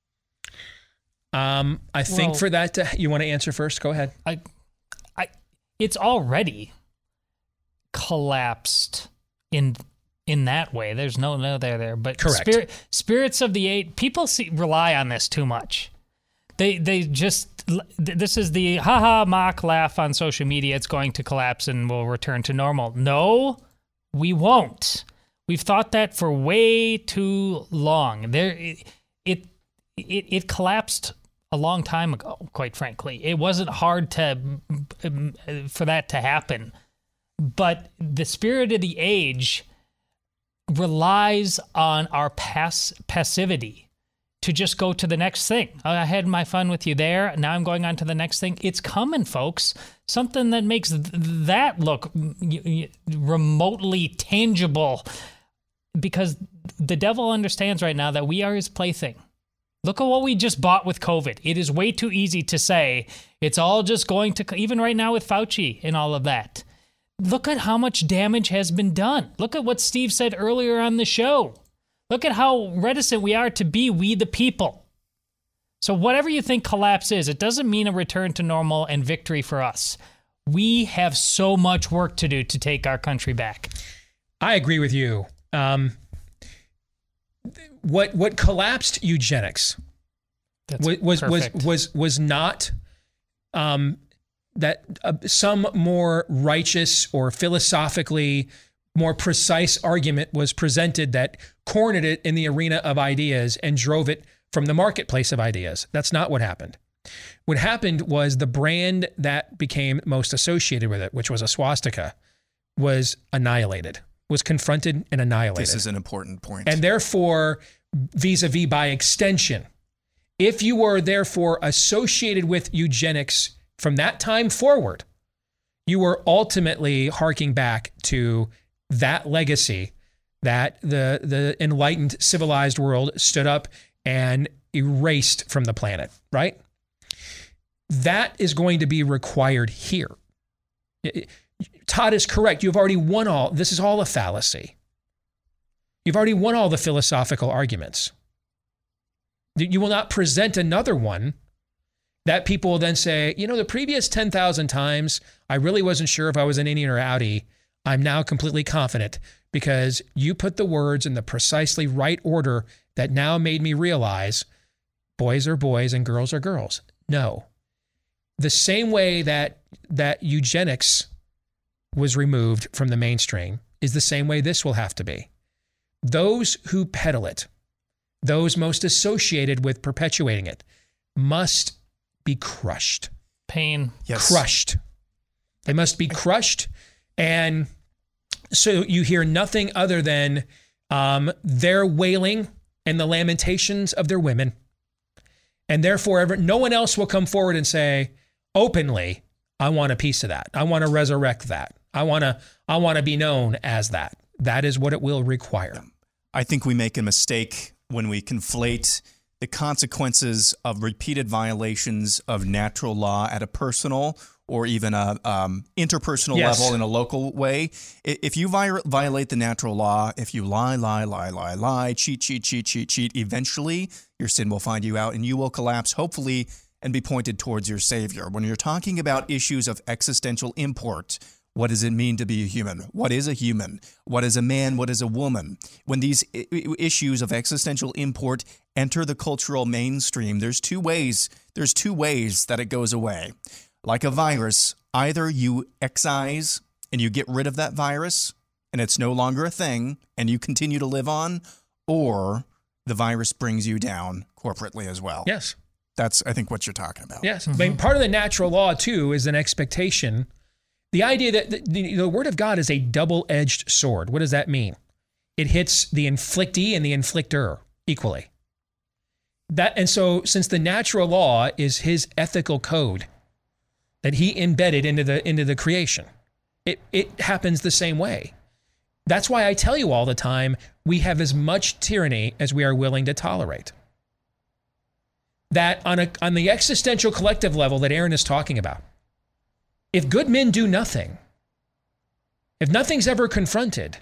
Um, I think Well- for that, to, you want to answer first? Go ahead. I, I, it's already collapsed in in that way. There's no no there there, but Correct. Spirit, spirits of the eight people see, rely on this too much. They they just this is the haha mock laugh on social media. It's going to collapse and we'll return to normal. No, we won't. We've thought that for way too long. There, it it it, it collapsed a long time ago. Quite frankly, it wasn't hard to um, for that to happen. But the spirit of the age relies on our pass passivity to just go to the next thing. I had my fun with you there. Now I'm going on to the next thing. It's coming, folks. Something that makes th- that look y- y- remotely tangible, because the devil understands right now that we are his plaything. Look at what we just bought with COVID. It is way too easy to say it's all just going to, even right now with Fauci and all of that. Look at how much damage has been done. Look at what Steve said earlier on the show. Look at how reticent we are to be we the people. So whatever you think collapse is, it doesn't mean a return to normal and victory for us. We have so much work to do to take our country back. I agree with you. Um, what what collapsed eugenics That's was was was, perfect. was was not um, that uh, some more righteous or philosophically more precise argument was presented that cornered it in the arena of ideas and drove it from the marketplace of ideas. That's not what happened. What happened was the brand that became most associated with it, which was a swastika, was annihilated was confronted and annihilated. This is an important point. And therefore, vis-a-vis by extension, if you were therefore associated with eugenics from that time forward, you were ultimately harking back to that legacy that the, the enlightened, civilized world stood up and erased from the planet, right? That is going to be required here. Todd is correct. You've already won all. This is all a fallacy. You've already won all the philosophical arguments. You will not present another one that people will then say, you know, the previous ten thousand times, I really wasn't sure if I was an Indian or outie. I'm now completely confident because you put the words in the precisely right order that now made me realize boys are boys and girls are girls. No. The same way that that eugenics was removed from the mainstream is the same way this will have to be. Those who peddle it, those most associated with perpetuating it, must be crushed. Pain. Yes. Crushed. They must be crushed. And so you hear nothing other than um, their wailing and the lamentations of their women. And therefore, ever, no one else will come forward and say, openly, I want a piece of that. I want to resurrect that. I want to I want to be known as that. That is what it will require. I think we make a mistake when we conflate the consequences of repeated violations of natural law at a personal or even a um, interpersonal Yes. level in a local way. I- If you vi- violate the natural law, if you lie, lie, lie, lie, lie, cheat, cheat, cheat, cheat, cheat, eventually your sin will find you out and you will collapse, hopefully, and be pointed towards your Savior. When you're talking about issues of existential import, what does it mean to be a human? What is a human? What is a man? What is a woman? When these I- I- issues of existential import enter the cultural mainstream, there's two ways. There's two ways that it goes away. Like a virus, either you excise and you get rid of that virus and it's no longer a thing and you continue to live on, or the virus brings you down corporately as well. Yes. That's, I think, what you're talking about. Yes. I mean, part of the natural law, too, is an expectation. The idea that the, the, the word of God is a double-edged sword. What does that mean? It hits the inflictee and the inflictor equally. That, and so since the natural law is his ethical code that he embedded into the into the creation, it, it happens the same way. That's why I tell you all the time, we have as much tyranny as we are willing to tolerate. That on a on the existential collective level that Aaron is talking about, if good men do nothing, if nothing's ever confronted,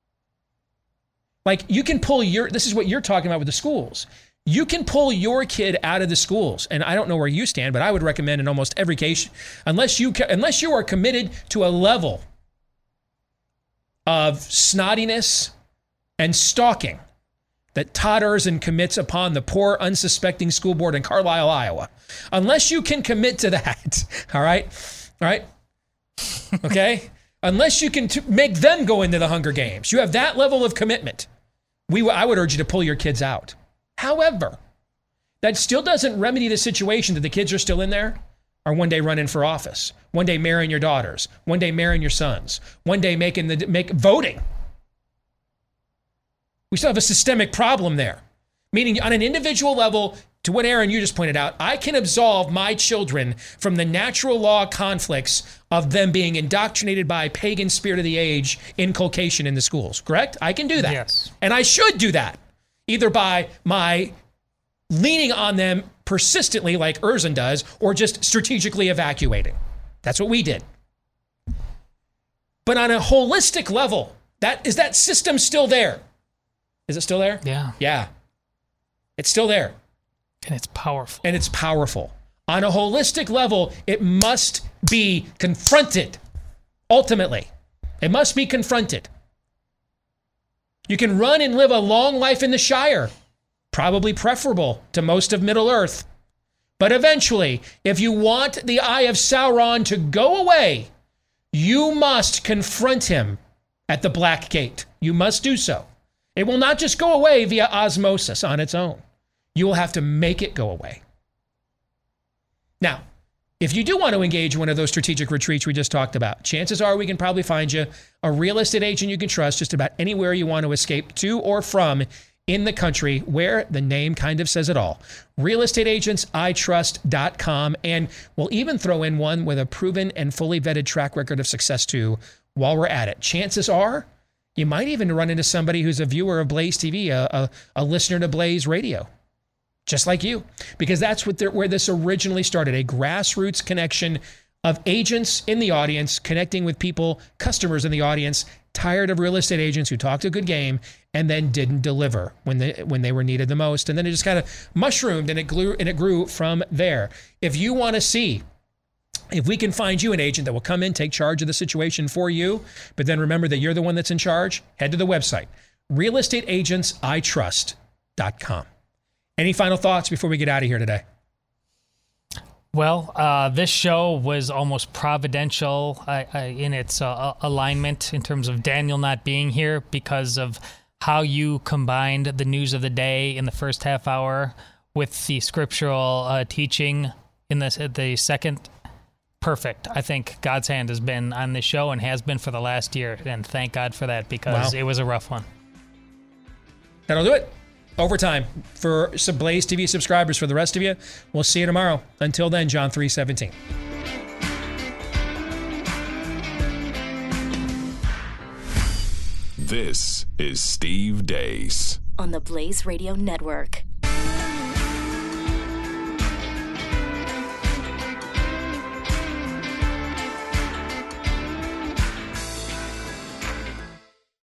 like you can pull your, this is what you're talking about with the schools. You can pull your kid out of the schools, and I don't know where you stand, but I would recommend in almost every case, unless you unless you are committed to a level of snottiness and stalking that Todd Erzin commits upon the poor, unsuspecting school board in Carlisle, Iowa. Unless you can commit to that, all right? All right? Okay? Unless you can t- make them go into the Hunger Games. You have that level of commitment. We, w- I would urge you to pull your kids out. However, that still doesn't remedy the situation that the kids are still in there, or one day running for office, one day marrying your daughters, one day marrying your sons, one day making the make voting. We still have a systemic problem there, meaning on an individual level, to what Aaron, you just pointed out, I can absolve my children from the natural law conflicts of them being indoctrinated by pagan spirit of the age inculcation in the schools, correct? I can do that. Yes. And I should do that, either by my leaning on them persistently like Erzin does, or just strategically evacuating. That's what we did. But on a holistic level, that is that system still there? Is it still there? Yeah. Yeah. It's still there. And it's powerful. And it's powerful. On a holistic level, it must be confronted. Ultimately, it must be confronted. You can run and live a long life in the Shire, probably preferable to most of Middle Earth. But eventually, if you want the Eye of Sauron to go away, you must confront him at the Black Gate. You must do so. It will not just go away via osmosis on its own. You will have to make it go away. Now, If you do want to engage in one of those strategic retreats we just talked about, chances are we can probably find you a real estate agent you can trust just about anywhere you want to escape to or from in the country, where the name kind of says it all. real estate agents I trust dot com. And we'll even throw in one with a proven and fully vetted track record of success too while we're at it. Chances are you might even run into somebody who's a viewer of Blaze T V, a, a, a listener to Blaze Radio, just like you, because that's what where this originally started, a grassroots connection of agents in the audience connecting with people, customers in the audience, tired of real estate agents who talked a good game and then didn't deliver when they when they were needed the most. And then it just kind of mushroomed and it grew and it grew from there. If you want to see if we can find you an agent that will come in, take charge of the situation for you, but then remember that you're the one that's in charge, head to the website, real estate agents I trust dot com. Any final thoughts before we get out of here today? Well, uh, this show was almost providential uh, uh, in its uh, alignment in terms of Daniel not being here because of how you combined the news of the day in the first half hour with the scriptural uh, teaching in the, the second. Perfect. I think God's hand has been on this show and has been for the last year, and thank God for that because wow. It was a rough one. That'll do it. Overtime for some Blaze T V subscribers. For the rest of you, we'll see you tomorrow. Until then, John three seventeen. This is Steve Deace on the Blaze Radio Network.